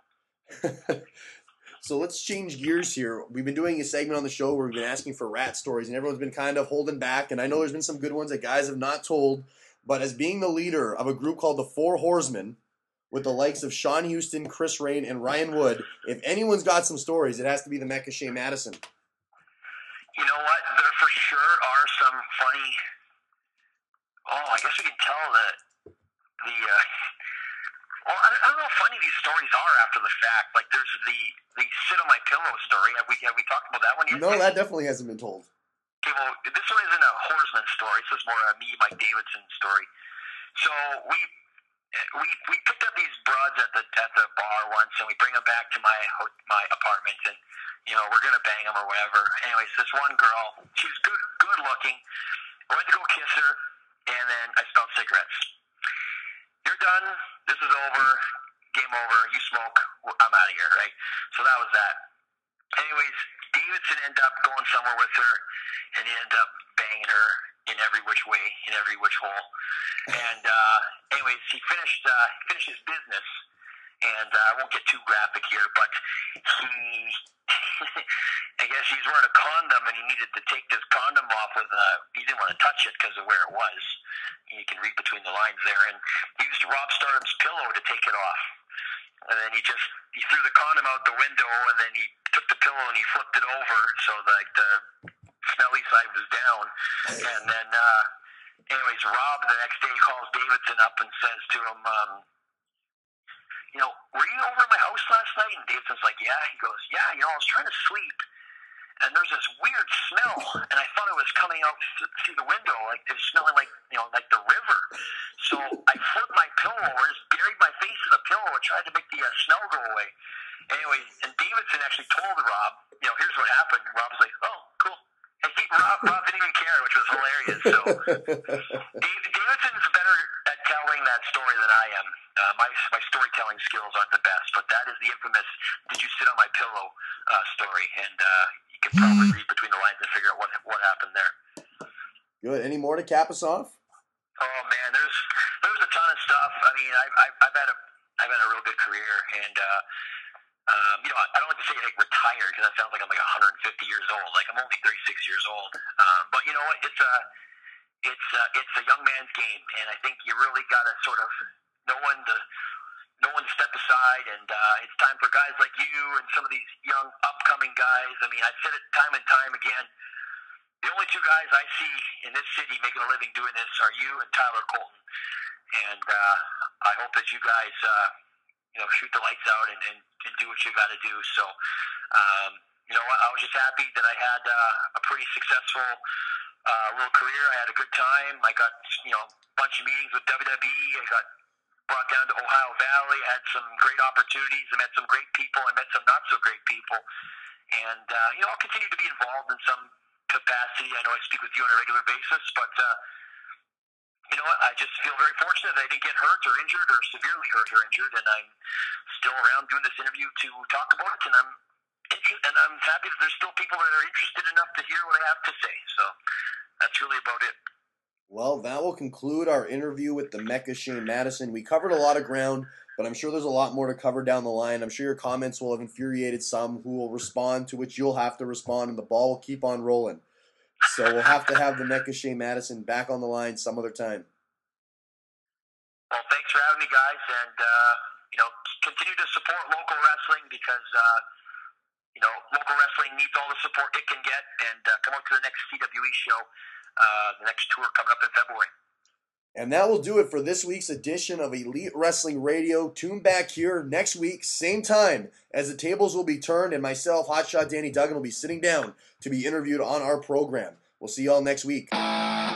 So let's change gears here. We've been doing a segment on the show where we've been asking for rat stories, and everyone's been kind of holding back. And I know there's been some good ones that guys have not told. But as being the leader of a group called the Four Horsemen, with the likes of Sean Houston, Chris Rain, and Ryan Wood, if anyone's got some stories, it has to be the Mecca Shea Madison. You know what? There for sure are some funny. Oh, I guess we can tell that the. Well, I don't know how funny these stories are after the fact. Like, there's the sit on my pillow story. Have we talked about that one yet? No, that definitely hasn't been told. Okay, well, this one isn't a Horseman story. This is more a me, Mike Davidson story. So we picked up these broads at the bar once, and we bring them back to my apartment, and we're gonna bang them or whatever. Anyways, this one girl, she was good looking. I went to go kiss her, and then I smelled cigarettes. You're done. This is over. Game over. You smoke. I'm out of here, right? So that was that. Anyways, Davidson ended up going somewhere with her, and he ended up banging her in every which way, in every which hole. And anyways, he finished his business, and I won't get too graphic here, but he, I guess he's wearing a condom, and he needed to take this condom off he didn't want to touch it because of where it was. You can read between the lines there, and he used Rob Stardom's pillow to take it off. And then he threw the condom out the window, and then he took the pillow and he flipped it over so like the smelly side was down. And then, anyways, Rob the next day calls Davidson up and says to him, were you over at my house last night? And Davidson's like, yeah. He goes, yeah, I was trying to sleep, and there's this weird smell, and I thought it was coming out through the window, like it was smelling like like the river. So I flipped my pillow over, just buried my face in the pillow, and tried to make the smell go away. Anyway, and Davidson actually told Rob, here's what happened. Rob's like, oh, cool. And Rob didn't even care, which was hilarious. So Davidson's better at telling that story than I am. My storytelling skills aren't the best, but that is the infamous "Did you sit on my pillow" story, and you can probably read between the lines and figure out what happened there. Good. Any more to cap us off? Oh man, there's a ton of stuff. I mean, I've had a real good career, and I don't like to say like retired because that sounds like I'm like 150 years old. Like I'm only 36 years old. But you know what? It's a young man's game, and I think you really got to sort of know when to step aside, and it's time for guys like you and some of these young upcoming guys. I mean, I've said it time and time again. The only two guys I see in this city making a living doing this are you and Tyler Colton, and I hope that you guys shoot the lights out and do what you got to do. So I was just happy that I had a pretty successful little career. I had a good time. I got a bunch of meetings with WWE. I got brought down to Ohio Valley. I had some great opportunities. I met some great people. I met some not so great people. And, I'll continue to be involved in some capacity. I know I speak with you on a regular basis, but, you know what? I just feel very fortunate that I didn't get hurt or injured or severely hurt or injured, and I'm still around doing this interview to talk about it, and I'm happy that there's still people that are interested enough to hear what I have to say. So that's really about it. Well, that will conclude our interview with the Mecca Shea Madison. We covered a lot of ground, but I'm sure there's a lot more to cover down the line. I'm sure your comments will have infuriated some who will respond, to which you'll have to respond, and the ball will keep on rolling. So we'll have to have the Mecca Shea Madison back on the line some other time. Well, thanks for having me, guys, and continue to support local wrestling because local wrestling needs all the support it can get, and come out to the next CWE show, the next tour coming up in February. And that will do it for this week's edition of Elite Wrestling Radio. Tune back here next week, same time, as the tables will be turned and myself, Hotshot Danny Duggan, will be sitting down to be interviewed on our program. We'll see y'all next week.